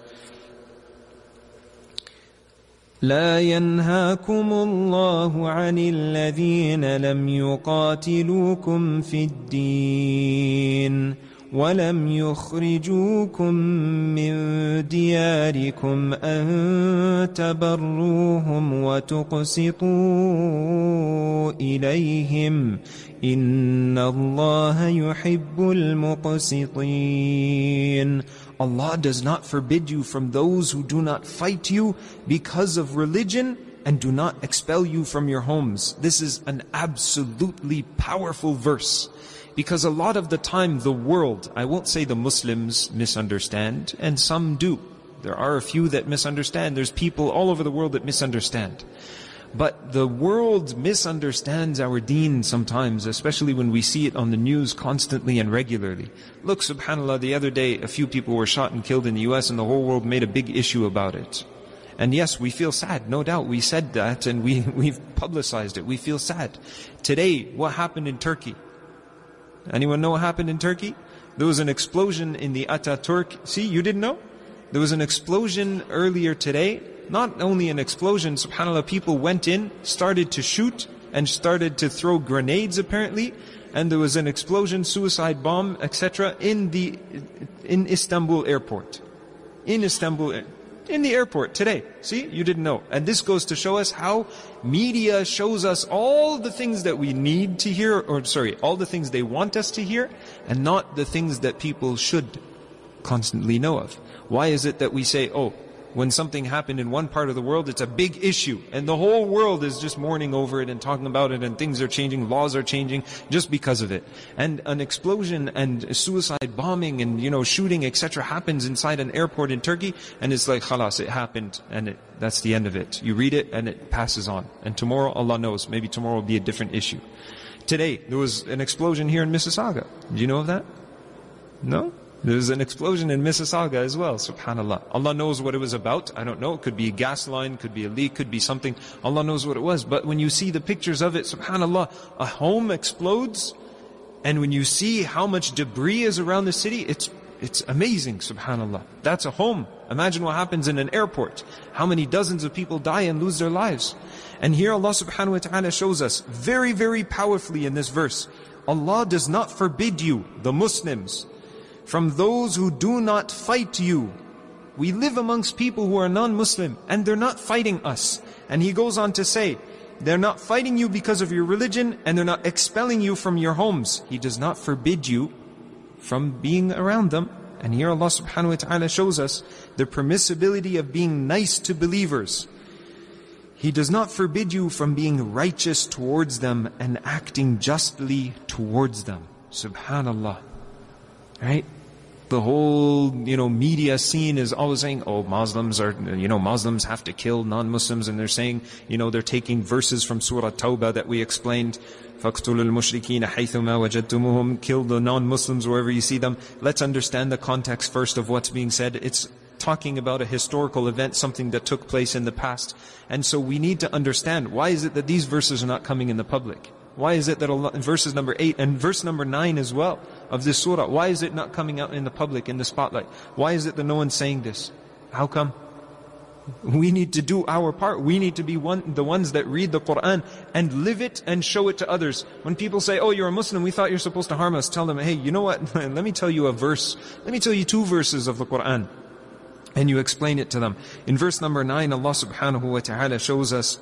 لا ينهاكم الله عن الذين لم يقاتلوكم في الدين وَلَمْ يُخْرِجُوكُم مِّن دِيَارِكُمْ أَن تَبَرُّوهُمْ وَتُقْسِطُوا إِلَيْهِمْ إِنَّ اللَّهَ يُحِبُّ الْمُقْسِطِينَ. Allah does not forbid you from those who do not fight you because of religion and do not expel you from your homes. This is an absolutely powerful verse. Because a lot of the time the world, I won't say the Muslims misunderstand, and some do. There are a few that misunderstand. There's people all over the world that misunderstand. But the world misunderstands our deen sometimes, especially when we see it on the news constantly and regularly. Look, subhanAllah, the other day a few people were shot and killed in the US and the whole world made a big issue about it. And yes, we feel sad, no doubt. We said that and we've publicized it. We feel sad. Today, what happened in Turkey? Anyone know what happened in Turkey? There was an explosion in the Ataturk. See, you didn't know? There was an explosion earlier today. Not only an explosion, subhanAllah, people went in, started to shoot, and started to throw grenades apparently. And there was an explosion, suicide bomb, etc. in Istanbul airport. In the airport today. See, you didn't know. And this goes to show us how media shows us all the things that we need to hear, all the things they want us to hear, and not the things that people should constantly know of. Why is it that we say, when something happened in one part of the world, it's a big issue, and the whole world is just mourning over it and talking about it, and things are changing, laws are changing just because of it. And an explosion and suicide bombing and shooting, etc. happens inside an airport in Turkey, and it's like, khalas, it happened, and that's the end of it. You read it and it passes on. And tomorrow, Allah knows, maybe tomorrow will be a different issue. Today, there was an explosion here in Mississauga. Do you know of that? No? There's an explosion in Mississauga as well, subhanAllah. Allah knows what it was about. I don't know. It could be a gas line, could be a leak, could be something. Allah knows what it was. But when you see the pictures of it, subhanAllah, a home explodes. And when you see how much debris is around the city, it's amazing, subhanAllah. That's a home. Imagine what happens in an airport. How many dozens of people die and lose their lives. And here Allah subhanahu wa ta'ala shows us very, very powerfully in this verse. Allah does not forbid you, the Muslims, from those who do not fight you. We live amongst people who are non-Muslim and they're not fighting us. And he goes on to say, they're not fighting you because of your religion and they're not expelling you from your homes. He does not forbid you from being around them. And here Allah subhanahu wa ta'ala shows us the permissibility of being nice to believers. He does not forbid you from being righteous towards them and acting justly towards them. Subhanallah. Right? The whole, media scene is always saying, Muslims have to kill non-Muslims, and they're saying, they're taking verses from Surah Tawbah that we explained, فَاقْتُلُوا الْمُشْرِكِينَ حَيْثُمَا وَجَدْتُمُوهُمْ, kill the non-Muslims wherever you see them. Let's understand the context first of what's being said. It's talking about a historical event, something that took place in the past. And so we need to understand, why is it that these verses are not coming in the public? Why is it that Allah, in verses number 8 and verse number 9 as well of this surah, why is it not coming out in the public, in the spotlight? Why is it that no one's saying this? How come? We need to do our part. We need to be the ones that read the Qur'an and live it and show it to others. When people say, you're a Muslim, we thought you're supposed to harm us, tell them, hey, you know what? Let me tell you a verse. Let me tell you 2 verses of the Qur'an. And you explain it to them. In verse number 9, Allah subhanahu wa ta'ala shows us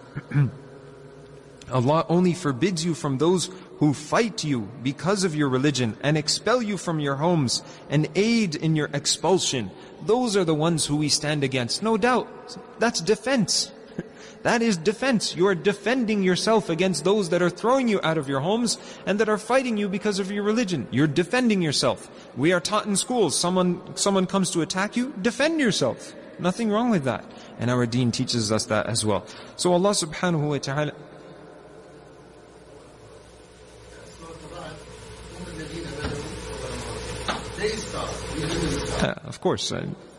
Allah only forbids you from those who fight you because of your religion and expel you from your homes and aid in your expulsion. Those are the ones who we stand against. No doubt, that's defense. That is defense. You are defending yourself against those that are throwing you out of your homes and that are fighting you because of your religion. You're defending yourself. We are taught in schools, someone comes to attack you, defend yourself. Nothing wrong with that. And our deen teaches us that as well. So Allah subhanahu wa ta'ala... Of course.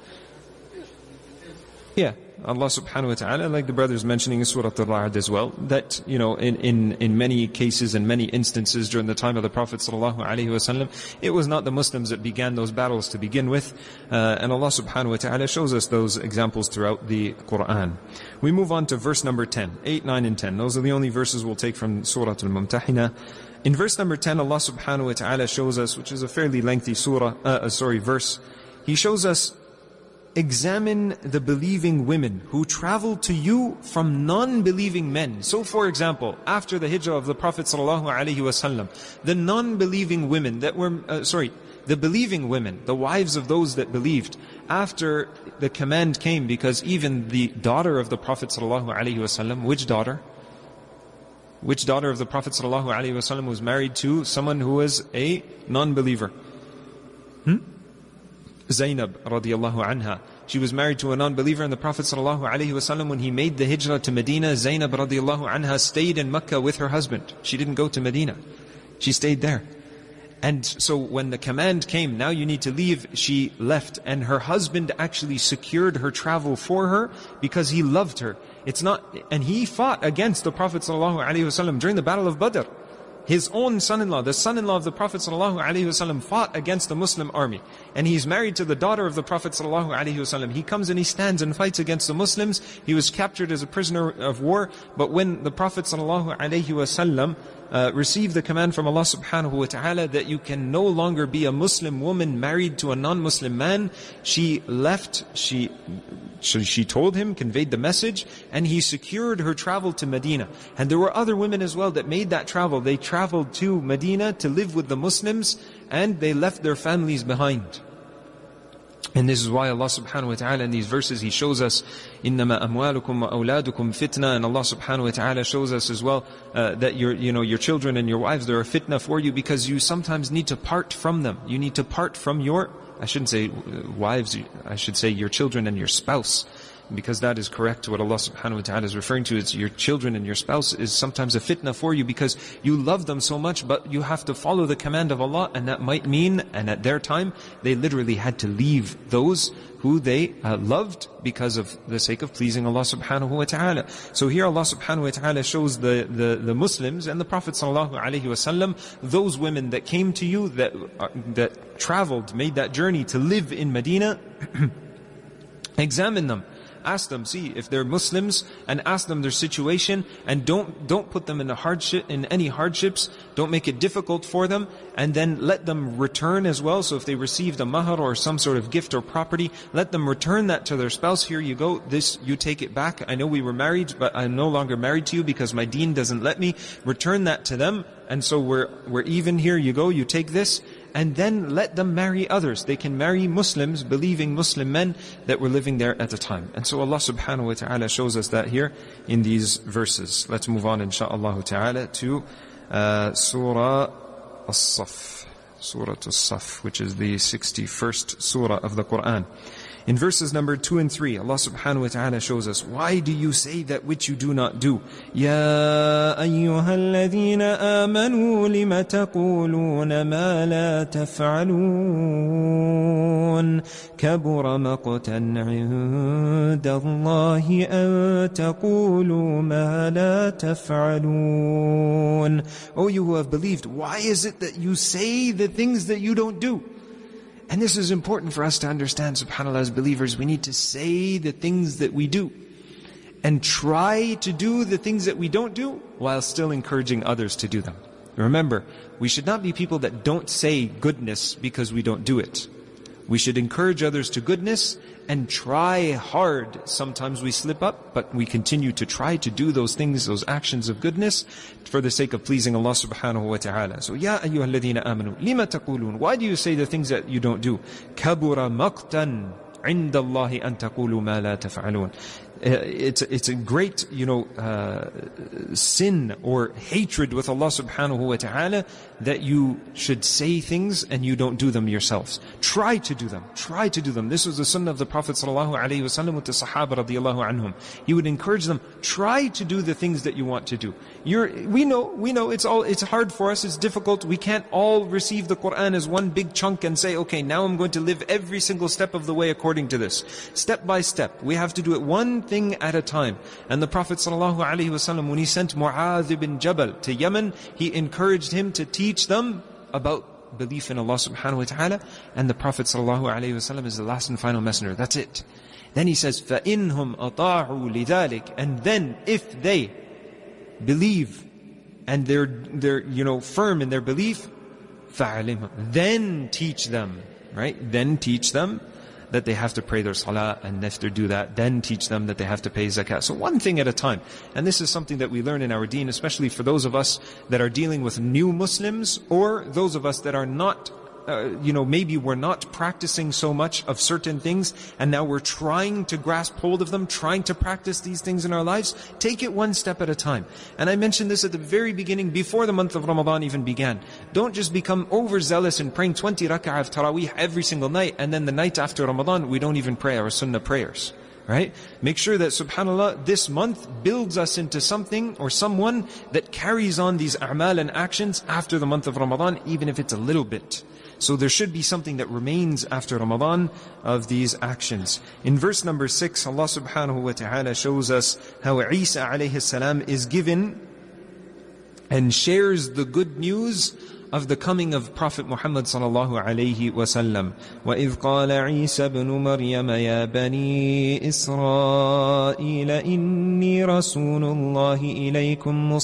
Allah subhanahu wa ta'ala, like the brothers mentioning in Surah Al-Ra'd as well, that, in many cases and many instances during the time of the Prophet sallallahu alaihi wasallam, it was not the Muslims that began those battles to begin with. And Allah subhanahu wa ta'ala shows us those examples throughout the Qur'an. We move on to verse number 10, 8, 9, and 10. Those are the only verses we'll take from Surah Al-Mumtahina. In verse number 10, Allah subhanahu wa ta'ala shows us, which is a fairly lengthy verse, He shows us, examine the believing women who travel to you from non-believing men. So for example, after the hijrah of the Prophet ﷺ, the non-believing women that were, the believing women, the wives of those that believed, after the command came, because even the daughter of the Prophet ﷺ, which daughter? Which daughter of the Prophet ﷺ was married to someone who was a non-believer? Zainab radiallahu anha. She was married to a non-believer, and the Prophet ﷺ, when he made the hijrah to Medina, Zainab radiallahu anha stayed in Mecca with her husband. She didn't go to Medina. She stayed there. And so when the command came, now you need to leave, she left. And her husband actually secured her travel for her because he loved her. And he fought against the Prophet ﷺ during the Battle of Badr. His own son-in-law, the son-in-law of the Prophet ﷺ, fought against the Muslim army. And he's married to the daughter of the Prophet ﷺ. He comes and he stands and fights against the Muslims. He was captured as a prisoner of war. But when the Prophet ﷺ received the command from Allah subhanahu wa ta'ala that you can no longer be a Muslim woman married to a non-Muslim man, she left, she told him, conveyed the message, and he secured her travel to Medina. And there were other women as well that made that travel. They traveled to Medina to live with the Muslims, and they left their families behind. And this is why Allah subhanahu wa ta'ala in these verses, He shows us, إِنَّمَا أَمْوَالُكُمْ وَأَوْلَادُكُمْ fitna. And Allah subhanahu wa ta'ala shows us as well that your children and your wives, they're a fitna for you, because you sometimes need to part from them. You need to part from I shouldn't say wives, I should say your children and your spouse, because that is correct. What Allah subhanahu wa ta'ala is referring to is your children and your spouse is sometimes a fitna for you, because you love them so much, but you have to follow the command of Allah, and that might mean, and at their time, they literally had to leave those who they loved because of the sake of pleasing Allah subhanahu wa ta'ala. So here Allah subhanahu wa ta'ala shows the Muslims and the Prophet sallallahu alaihi wasallam, those women that came to you, that traveled, made that journey to live in Medina, examine them. Ask them, see if they're Muslims, and ask them their situation, and don't put them in any hardships. Don't make it difficult for them, and then let them return as well. So if they received a mahar or some sort of gift or property, let them return that to their spouse. Here you go, this, you take it back. I know we were married, but I'm no longer married to you because my deen doesn't let me. Return that to them, and so we're even. Here you go, you take this. And then let them marry others. They can marry Muslims, believing Muslim men that were living there at the time. And so Allah subhanahu wa ta'ala shows us that here in these verses. Let's move on insha'Allah ta'ala to Surah As-Saff. Surah As-Saff, which is the 61st surah of the Quran. In verses number 2 and 3, Allah subhanahu wa ta'ala shows us, why do you say that which you do not do? Ya ayyuhalladhina amanu lima taquluna ma la taf'alun kabura maqtan 'inda Allahi an taqulu ma la taf'alun. O you who have believed, why is it that you say the things that you don't do? And this is important for us to understand, subhanAllah, as believers. We need to say the things that we do and try to do the things that we don't do while still encouraging others to do them. Remember, we should not be people that don't say goodness because we don't do it. We should encourage others to goodness and try hard. Sometimes we slip up, but we continue to try to do those things, those actions of goodness for the sake of pleasing Allah subhanahu wa ta'ala. So, Ya ayyuhalladhina amanu, lima taqulun. Why do you say the things that you don't do? Kabura maqtan 'inda Allahi an taqulu ma la taf'alun. It's a great, sin or hatred with Allah subhanahu wa ta'ala that you should say things and you don't do them yourselves. Try to do them. Try to do them. This was the sunnah of the Prophet sallallahu alaihi wasallam with the Sahaba radiallahu anhum. He would encourage them, try to do the things that you want to do. We know it's hard for us, it's difficult. We can't all receive the Quran as one big chunk and say, okay, now I'm going to live every single step of the way according to this. Step by step. We have to do it one thing at a time. And the Prophet ﷺ, when he sent Mu'adh ibn Jabal to Yemen, he encouraged him to teach them about belief in Allah subhanahu wa ta'ala. And the Prophet ﷺ is the last and final messenger. That's it. Then he says, فَإِنْهُمْ أَطَاعُوا لِذَلِكَ. And then if they believe and they're firm in their belief, فَعَلِمْهُ, then teach them, right? Then teach them that they have to pray their salah, and if they do that, then teach them that they have to pay zakat. So one thing at a time. And this is something that we learn in our deen, especially for those of us that are dealing with new Muslims, or those of us that are not, maybe we're not practicing so much of certain things, and now we're trying to grasp hold of them, trying to practice these things in our lives. Take it one step at a time. And I mentioned this at the very beginning, before the month of Ramadan even began. Don't just become overzealous in praying 20 rak'ah of Taraweeh every single night, and then the night after Ramadan, we don't even pray our sunnah prayers. Right? Make sure that, subhanAllah, this month builds us into something or someone that carries on these a'mal and actions after the month of Ramadan, even if it's a little bit. So there should be something that remains after Ramadan of these actions. In verse number 6, Allah subhanahu wa ta'ala shows us how Isa alayhi salam is given and shares the good news of the coming of Prophet Muhammad sallallahu alayhi wa sallam. وَإِذْ قَالَ عِيسَى بْنُ مَرْيَمَ يَا بَنِي إِسْرَائِيلَ إِنِّي رَسُولُ اللَّهِ إِلَيْكُمْ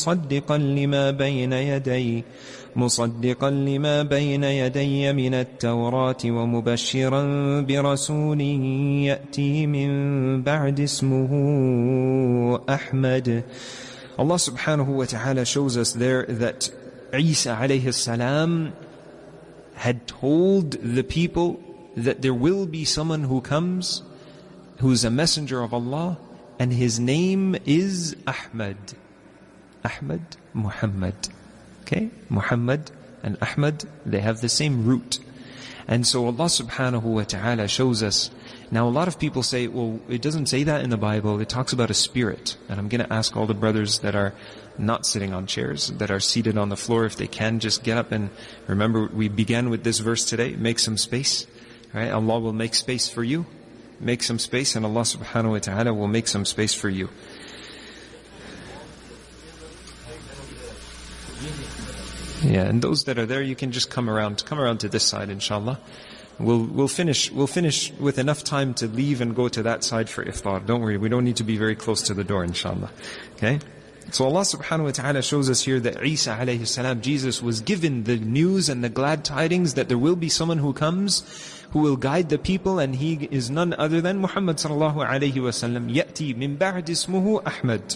مصدقا لما بين يدي من التوراة ومبشرا برسول يأتي من بعد اسمه أحمد. Allah subhanahu wa ta'ala shows us there that Isa alayhi salam had told the people that there will be someone who comes, who's a messenger of Allah, and his name is Ahmad. Ahmad, Muhammad. Okay, Muhammad and Ahmad, they have the same root. And so Allah subhanahu wa ta'ala shows us. Now a lot of people say, well, it doesn't say that in the Bible, it talks about a spirit. And I'm going to ask all the brothers that are not sitting on chairs, that are seated on the floor, if they can just get up and remember, we began with this verse today, make some space. Right? Allah will make space for you. Make some space, and Allah subhanahu wa ta'ala will make some space for you. Yeah, and those that are there, you can just come around to this side, inshallah. We'll finish with enough time to leave and go to that side for iftar. Don't worry, we don't need to be very close to the door, inshallah. Okay? So Allah subhanahu wa ta'ala shows us here that Isa alayhi salam, Jesus, was given the news and the glad tidings that there will be someone who comes, who will guide the people, and he is none other than Muhammad sallallahu alayhi wa sallam. Ya'ti min ba'd ismuhu Ahmad.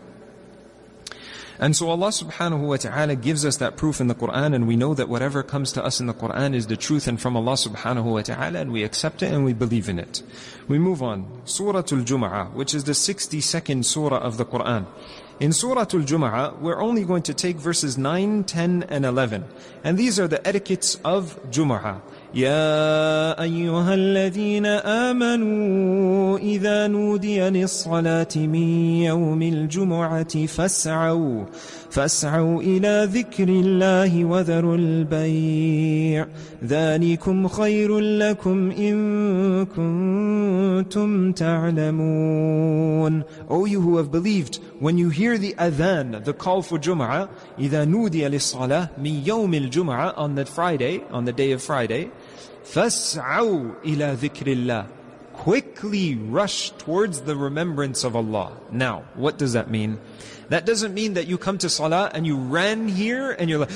And so Allah subhanahu wa ta'ala gives us that proof in the Qur'an, and we know that whatever comes to us in the Qur'an is the truth and from Allah subhanahu wa ta'ala, and we accept it and we believe in it. We move on. Surah Al-Jumu'ah, which is the 62nd surah of the Qur'an. In Surah Al-Jumu'ah, we're only going to take verses 9, 10, and 11. And these are the etiquettes of Jumu'ah. يا أيها الذين آمنوا إذا نودي للصلاة من يوم الجمعة فاسعوا إلى ذكر الله وذروا البيع ذلكم خير لكم إن كنتم تعلمون. O you who have believed, when you hear the adhan, the call for Jumu'ah, إذا نودي للصلاة من يوم الجمعة, on that Friday, on the day of Friday, فَاسْعَوْا إِلَى ذِكْرِ اللَّهِ, quickly rush towards the remembrance of Allah. Now, what does that mean? That doesn't mean that you come to salah and you ran here and you're like,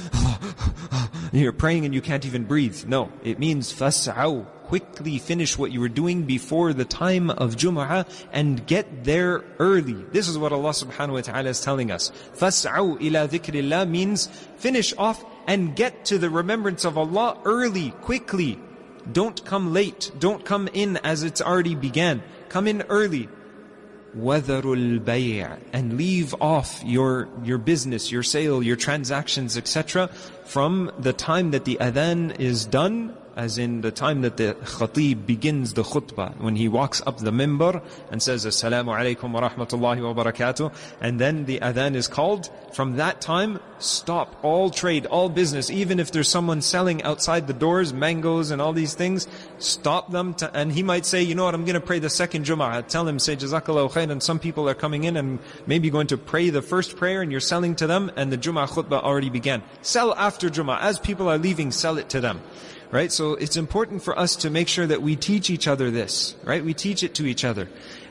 you're praying and you can't even breathe. No, it means فَاسْعَوْا, quickly finish what you were doing before the time of Jumu'ah and get there early. This is what Allah subhanahu wa ta'ala is telling us. فَاسْعَوْا إِلَى ذِكْرِ اللَّهِ means finish off and get to the remembrance of Allah early, quickly. Don't come late. Don't come in as it's already began. Come in early. وَذَرُوا الْبَيْعَ, and leave off your business, your sale, your transactions, etc. from the time that the adhan is done, as in the time that the khatib begins the khutbah, when he walks up the minbar and says Assalamu alaikum wa rahmatullahi wa barakatuh, and then the adhan is called. From that time, stop all trade, all business. Even if there's someone selling outside the doors, mangoes and all these things, stop them. And he might say, you know what, I'm going to pray the second Jumu'ah. Tell him, say Jazakallahu khair, and some people are coming in and maybe going to pray the first prayer and you're selling to them and the Jumu'ah khutbah already began. Sell after Jumu'ah. As people are leaving, sell it to them. Right? So it's important for us to make sure that we teach each other this. Right? We teach it to each other.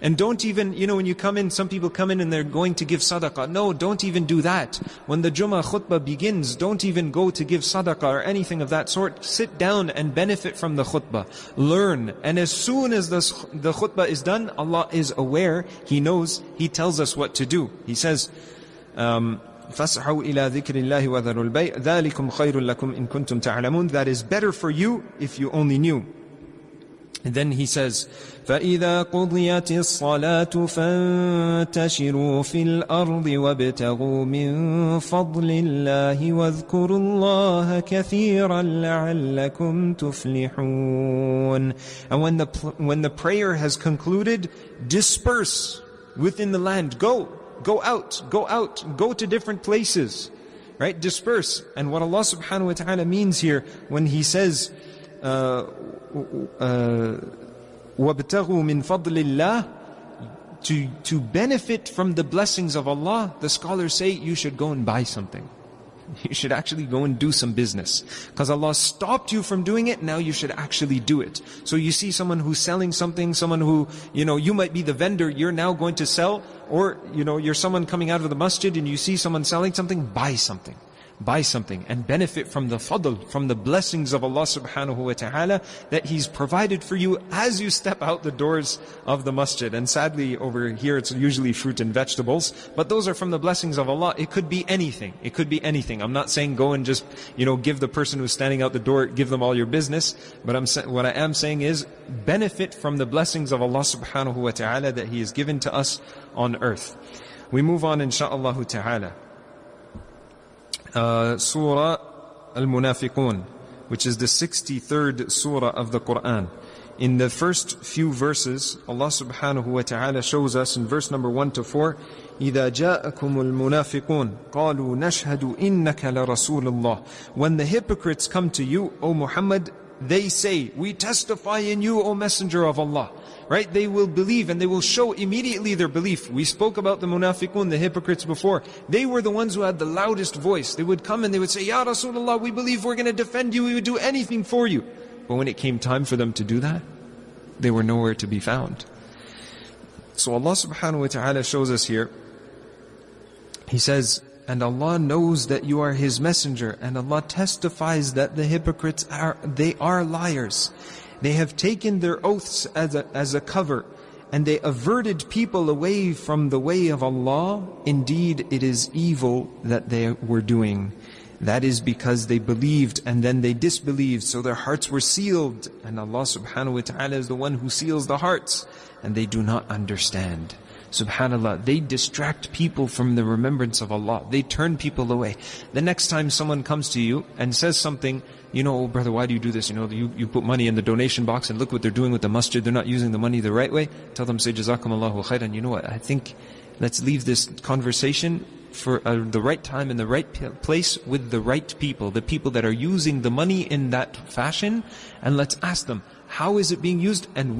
And don't even, when you come in, some people come in and they're going to give sadaqah. No, don't even do that. When the Jummah khutbah begins, don't even go to give sadaqah or anything of that sort. Sit down and benefit from the khutbah. Learn. And as soon as the khutbah is done, Allah is aware. He knows. He tells us what to do. He says, فَاسْعَوْا إِلَى ذِكْرِ اللَّهِ وَذَرُوا الْبَيْءَ ذَلِكُمْ خَيْرٌ لَكُمْ إِن كُنْتُمْ تَعْلَمُونَ. That is better for you if you only knew. And then he says, فَإِذَا قُضِيَتِ الصَّلَاةُ فَانْتَشِرُوا فِي الْأَرْضِ وَابْتَغُوا مِنْ فَضْلِ اللَّهِ وَاذْكُرُوا اللَّهَ كَثِيرًا لَعَلَّكُمْ تُفْلِحُونَ. And when the prayer has concluded, disperse within the land. Go out, go to different places, right? Disperse. And what Allah subhanahu wa ta'ala means here when He says, وَابْتَغُوا مِنْ فَضْلِ اللَّهِ, to benefit from the blessings of Allah, the scholars say you should go and buy something. You should actually go and do some business. Because Allah stopped you from doing it, now you should actually do it. So you see someone who's selling something, someone who, you might be the vendor, you're now going to sell, or, you're someone coming out of the masjid and you see someone selling something, buy something. Buy something and benefit from the fadl, from the blessings of Allah subhanahu wa ta'ala that He's provided for you as you step out the doors of the masjid. And sadly over here it's usually fruit and vegetables, but those are from the blessings of Allah. It could be anything. It could be anything. I'm not saying go and just, give the person who's standing out the door, give them all your business. But what I am saying is benefit from the blessings of Allah subhanahu wa ta'ala that He has given to us on earth. We move on insha'Allah ta'ala. Surah Al-Munafiqun, which is the 63rd surah of the Quran. In the first few verses, Allah subhanahu wa ta'ala shows us in verse number 1 to 4, إِذَا جَاءَكُمُ الْمُنَافِقُونَ قَالُوا نَشْهَدُ إِنَّكَ لَرَسُولُ اللَّهِ. When the hypocrites come to you, O Muhammad, they say, we testify in you, O Messenger of Allah. Right? They will believe and they will show immediately their belief. We spoke about the munafiqun, the hypocrites before. They were the ones who had the loudest voice. They would come and they would say, Ya Rasulullah, we believe, we're going to defend you, we would do anything for you. But when it came time for them to do that, they were nowhere to be found. So Allah subhanahu wa ta'ala shows us here, He says, and Allah knows that you are His messenger, and Allah testifies that the hypocrites are liars. They have taken their oaths as a cover, and they averted people away from the way of Allah. Indeed, it is evil that they were doing. That is because they believed and then they disbelieved, so their hearts were sealed. And Allah subhanahu wa ta'ala is the one who seals the hearts, and they do not understand. Subhanallah, they distract people from the remembrance of Allah. They turn people away. The next time someone comes to you and says something, oh brother, why do you do this? You put money in the donation box and look what they're doing with the masjid. They're not using the money the right way. Tell them, say, Jazakumullahu khairan. You know what? I think let's leave this conversation for the right time in the right place with the right people. The people that are using the money in that fashion. And let's ask them, how is it being used? And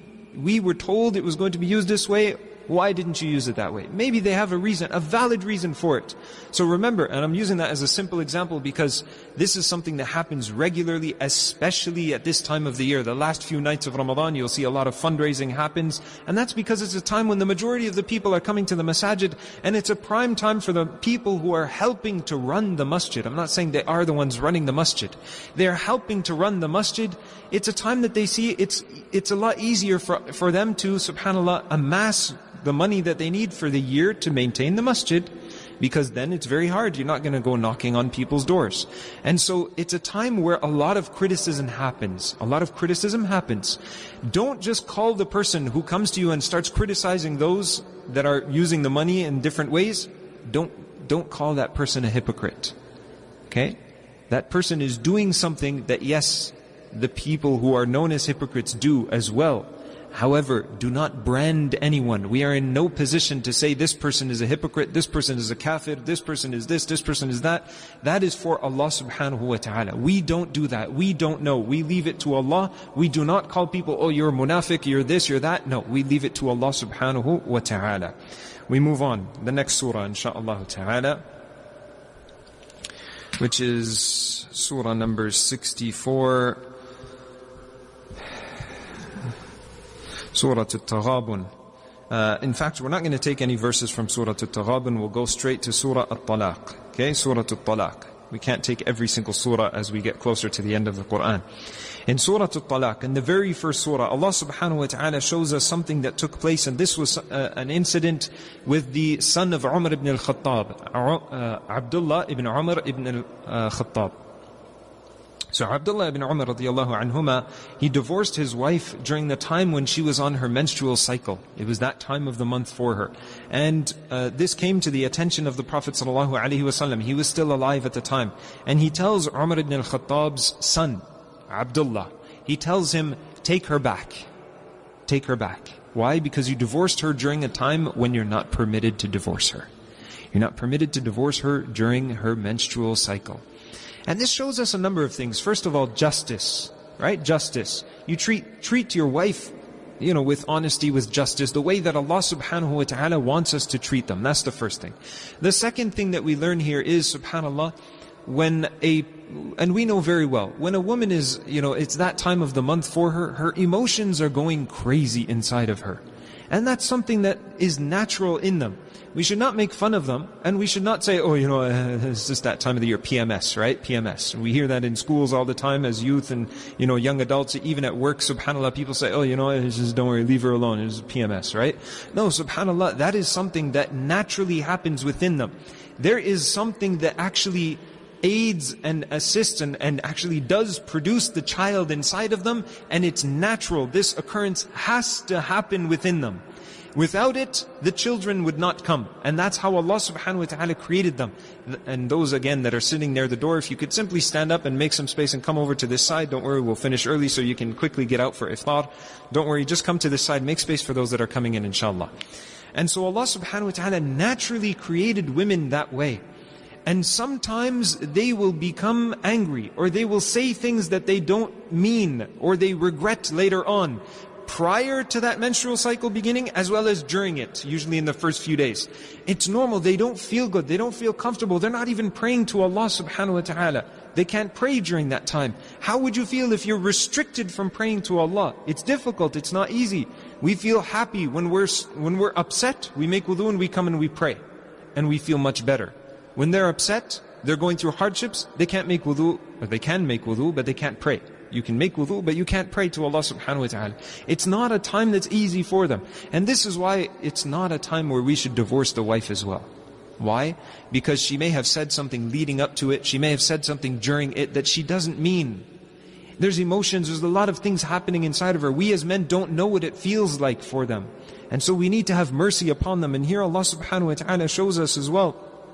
we were told it was going to be used this way. Why didn't you use it that way? Maybe they have a reason, a valid reason for it. So remember, and I'm using that as a simple example because this is something that happens regularly, especially at this time of the year. The last few nights of Ramadan, you'll see a lot of fundraising happens. And that's because it's a time when the majority of the people are coming to the masajid, and it's a prime time for the people who are helping to run the masjid. I'm not saying they are the ones running the masjid. They're helping to run the masjid. It's a time that they see it's a lot easier for them to, subhanAllah, amass the money that they need for the year to maintain the masjid, because then it's very hard. You're not going to go knocking on people's doors. And so it's a time where a lot of criticism happens. A lot of criticism happens. Don't just call the person who comes to you and starts criticizing those that are using the money in different ways. Don't call that person a hypocrite. Okay? That person is doing something that, yes, the people who are known as hypocrites do as well. However, do not brand anyone. We are in no position to say this person is a hypocrite, this person is a kafir, this person is this person is that. That is for Allah subhanahu wa ta'ala. We don't do that. We don't know. We leave it to Allah. We do not call people, oh, you're a munafiq, you're this, you're that. No, we leave it to Allah subhanahu wa ta'ala. We move on. The next surah, insha'Allah ta'ala, which is surah number 64, Surah Al-Taghabun. In fact, we're not going to take any verses from Surah At-Taghabun. We'll go straight to Surah At-Talaq. Okay, Surah At-Talaq. We can't take every single surah as we get closer to the end of the Qur'an. In Surah At-Talaq, in the very first surah, Allah subhanahu wa ta'ala shows us something that took place, and this was an incident with the son of Umar ibn al-Khattab, Abdullah ibn Umar ibn al-Khattab. So Abdullah ibn Umar radiallahu anhuma, he divorced his wife during the time when she was on her menstrual cycle. It was that time of the month for her. And this came to the attention of the Prophet sallallahu alaihi wasallam. He was still alive at the time. And he tells Umar ibn al-Khattab's son, Abdullah, he tells him, take her back. Take her back. Why? Because you divorced her during a time when you're not permitted to divorce her. You're not permitted to divorce her during her menstrual cycle. And this shows us a number of things. First of all, justice, right? Justice. You treat your wife, with honesty, with justice, the way that Allah subhanahu wa ta'ala wants us to treat them. That's the first thing. The second thing that we learn here is, subhanAllah, and we know very well, when a woman is, it's that time of the month for her, her emotions are going crazy inside of her. And that's something that is natural in them. We should not make fun of them, and we should not say, it's just that time of the year, PMS, right? PMS. We hear that in schools all the time as youth and, young adults, even at work, subhanAllah, people say, it's just, don't worry, leave her alone, it's PMS, right? No, subhanAllah, that is something that naturally happens within them. There is something that actually aids and assists and actually does produce the child inside of them, and it's natural. This occurrence has to happen within them. Without it, the children would not come. And that's how Allah subhanahu wa ta'ala created them. And those again that are sitting near the door, if you could simply stand up and make some space and come over to this side, don't worry, we'll finish early so you can quickly get out for iftar. Don't worry, just come to this side, make space for those that are coming in, inshallah. And so Allah subhanahu wa ta'ala naturally created women that way. And sometimes they will become angry, or they will say things that they don't mean, or they regret later on, prior to that menstrual cycle beginning, as well as during it, usually in the first few days. It's normal, they don't feel good, they don't feel comfortable, they're not even praying to Allah subhanahu wa ta'ala. They can't pray during that time. How would you feel if you're restricted from praying to Allah? It's difficult, it's not easy. We feel happy when we're upset, we make wudu and we come and we pray. And we feel much better. When they're upset, they're going through hardships, they can't make wudu, or they can make wudu, but they can't pray. You can make wudu, but you can't pray to Allah subhanahu wa ta'ala. It's not a time that's easy for them. And this is why it's not a time where we should divorce the wife as well. Why? Because she may have said something leading up to it, she may have said something during it that she doesn't mean. There's emotions, there's a lot of things happening inside of her. We as men don't know what it feels like for them. And so we need to have mercy upon them. And here Allah subhanahu wa ta'ala shows us as well.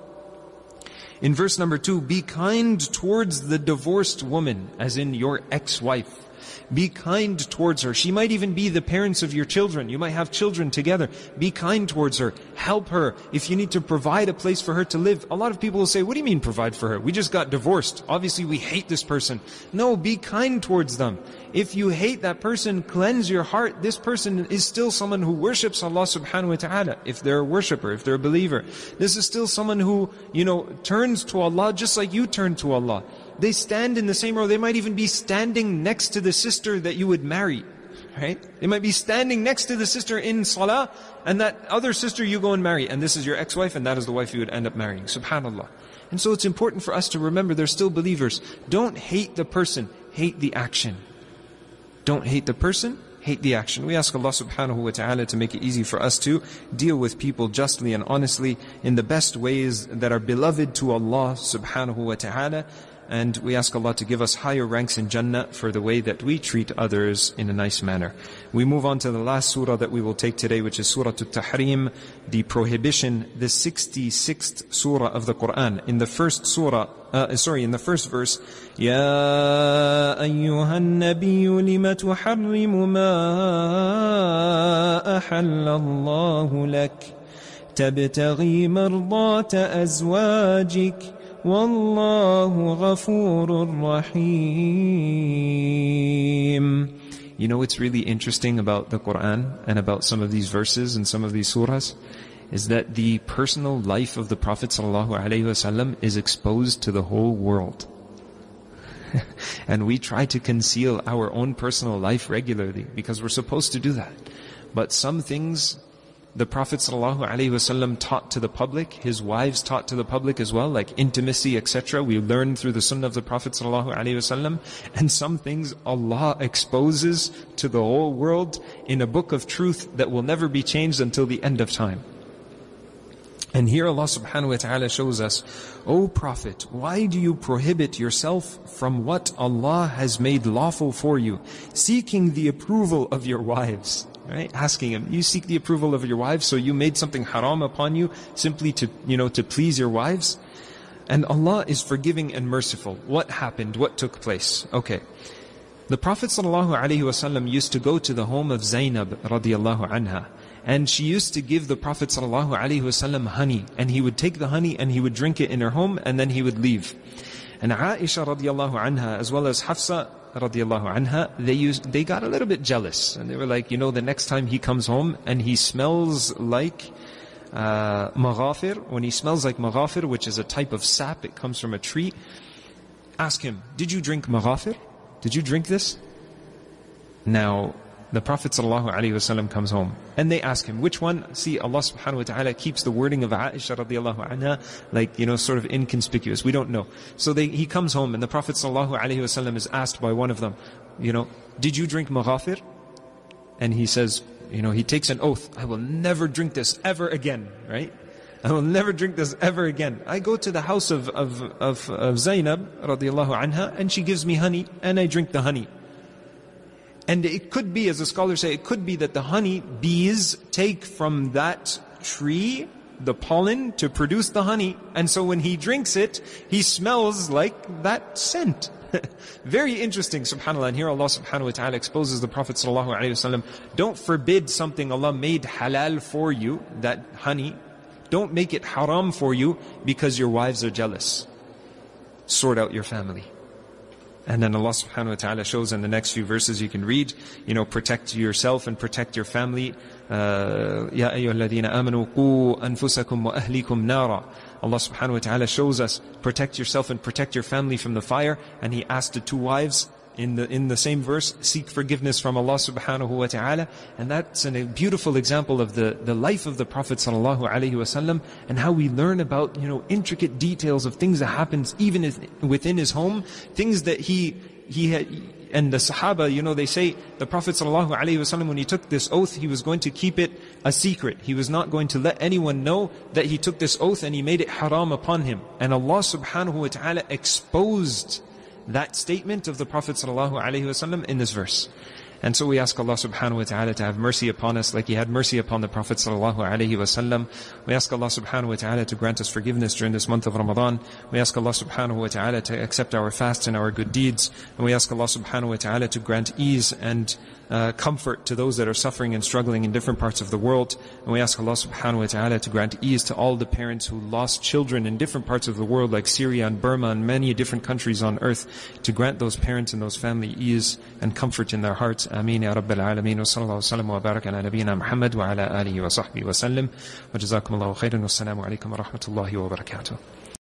In verse number 2, be kind towards the divorced woman, as in your ex-wife. Be kind towards her. She might even be the parents of your children. You might have children together. Be kind towards her. Help her. If you need to provide a place for her to live. A lot of people will say, what do you mean provide for her? We just got divorced. Obviously we hate this person. No, be kind towards them. If you hate that person, cleanse your heart. This person is still someone who worships Allah subhanahu wa ta'ala. If they're a worshipper, if they're a believer. This is still someone who, turns to Allah just like you turn to Allah. They stand in the same row. They might even be standing next to the sister that you would marry. Right? They might be standing next to the sister in salah, and that other sister you go and marry. And this is your ex-wife, and that is the wife you would end up marrying. SubhanAllah. And so it's important for us to remember they're still believers. Don't hate the person, hate the action. Don't hate the person, hate the action. We ask Allah subhanahu wa ta'ala to make it easy for us to deal with people justly and honestly in the best ways that are beloved to Allah subhanahu wa ta'ala. And we ask Allah to give us higher ranks in Jannah for the way that we treat others in a nice manner. We move on to the last surah that we will take today, which is Surah At-Tahrim, the prohibition, the 66th surah of the Qur'an. In the first verse, Ya ayyuhan nabiyyu lima tuharrimu ma ahalla Allahu lak tabtaghi mardata azwajik Wallahu ghafurur rahim. You know what's really interesting about the Qur'an and about some of these verses and some of these surahs is that the personal life of the Prophet ﷺ is exposed to the whole world. And we try to conceal our own personal life regularly because we're supposed to do that. But some things the Prophet ﷺ taught to the public, his wives taught to the public as well, like intimacy, etc. We learn through the sunnah of the Prophet ﷺ. And some things Allah exposes to the whole world in a book of truth that will never be changed until the end of time. And here Allah subhanahu wa ta'ala shows us, O Prophet, why do you prohibit yourself from what Allah has made lawful for you, seeking the approval of your wives? Right? Asking him, you seek the approval of your wives, so you made something haram upon you simply to please your wives? And Allah is forgiving and merciful. What happened? What took place? Okay. The Prophet ﷺ used to go to the home of Zainab radiallahu anha, and she used to give the Prophet ﷺ honey, and he would take the honey and he would drink it in her home, and then he would leave. And Aisha radiallahu anha, as well as Hafsa radiallahu anha, they got a little bit jealous, and they were like, the next time he comes home and he smells like maghafir, when he smells like maghafir, which is a type of sap, it comes from a tree, ask him, did you drink maghafir? Did you drink this? Now, the Prophet ﷺ comes home, and they ask him, which one? See, Allah subhanahu wa ta'ala keeps the wording of Aisha radiallahu anha, like, sort of inconspicuous. We don't know. So he comes home, and the Prophet ﷺ is asked by one of them, did you drink maghafir? And he says, he takes an oath, I will never drink this ever again, right? I will never drink this ever again. I go to the house of Zainab radiallahu anha, and she gives me honey, and I drink the honey. And it could be, as the scholars say, it could be that the honey bees take from that tree the pollen to produce the honey, and so when he drinks it, he smells like that scent. Very interesting, subhanAllah. And here Allah subhanahu wa ta'ala exposes the Prophet sallallahu alaihi wasallam. Don't forbid something Allah made halal for you, that honey. Don't make it haram for you because your wives are jealous. Sort out your family. And then Allah subhanahu wa ta'ala shows in the next few verses you can read, protect yourself and protect your family. Ya ayyuhalladhina amanu qu anfusakum wa ahlikum nara. Allah subhanahu wa ta'ala shows us, protect yourself and protect your family from the fire. And He asked the two wives in the same verse, seek forgiveness from Allah subhanahu wa ta'ala. And that's a beautiful example of the life of the Prophet sallallahu alaihi wasallam, and how we learn about intricate details of things that happens even within his home, things that he had. And the Sahaba, they say the Prophet sallallahu alaihi wasallam, when he took this oath, he was going to keep it a secret. He was not going to let anyone know that he took this oath, and he made it haram upon him. And Allah subhanahu wa ta'ala exposed that statement of the Prophet ﷺ in this verse. And so we ask Allah subhanahu wa ta'ala to have mercy upon us like He had mercy upon the Prophet ﷺ. We ask Allah subhanahu wa ta'ala to grant us forgiveness during this month of Ramadan. We ask Allah subhanahu wa ta'ala to accept our fasts and our good deeds. And we ask Allah subhanahu wa ta'ala to grant ease and comfort to those that are suffering and struggling in different parts of the world. And we ask Allah subhanahu wa ta'ala to grant ease to all the parents who lost children in different parts of the world, like Syria and Burma and many different countries on earth, to grant those parents and those family ease and comfort in their hearts. Ameen ya Rabbil Alameen. Wa sallallahu wa sallam wa baraka ala nabiyyina Muhammad wa ala alihi wa sahbihi wa sallam. Wa jazakumullahu khairan. Wassalamu alaikum wa rahmatullahi wa barakatuh.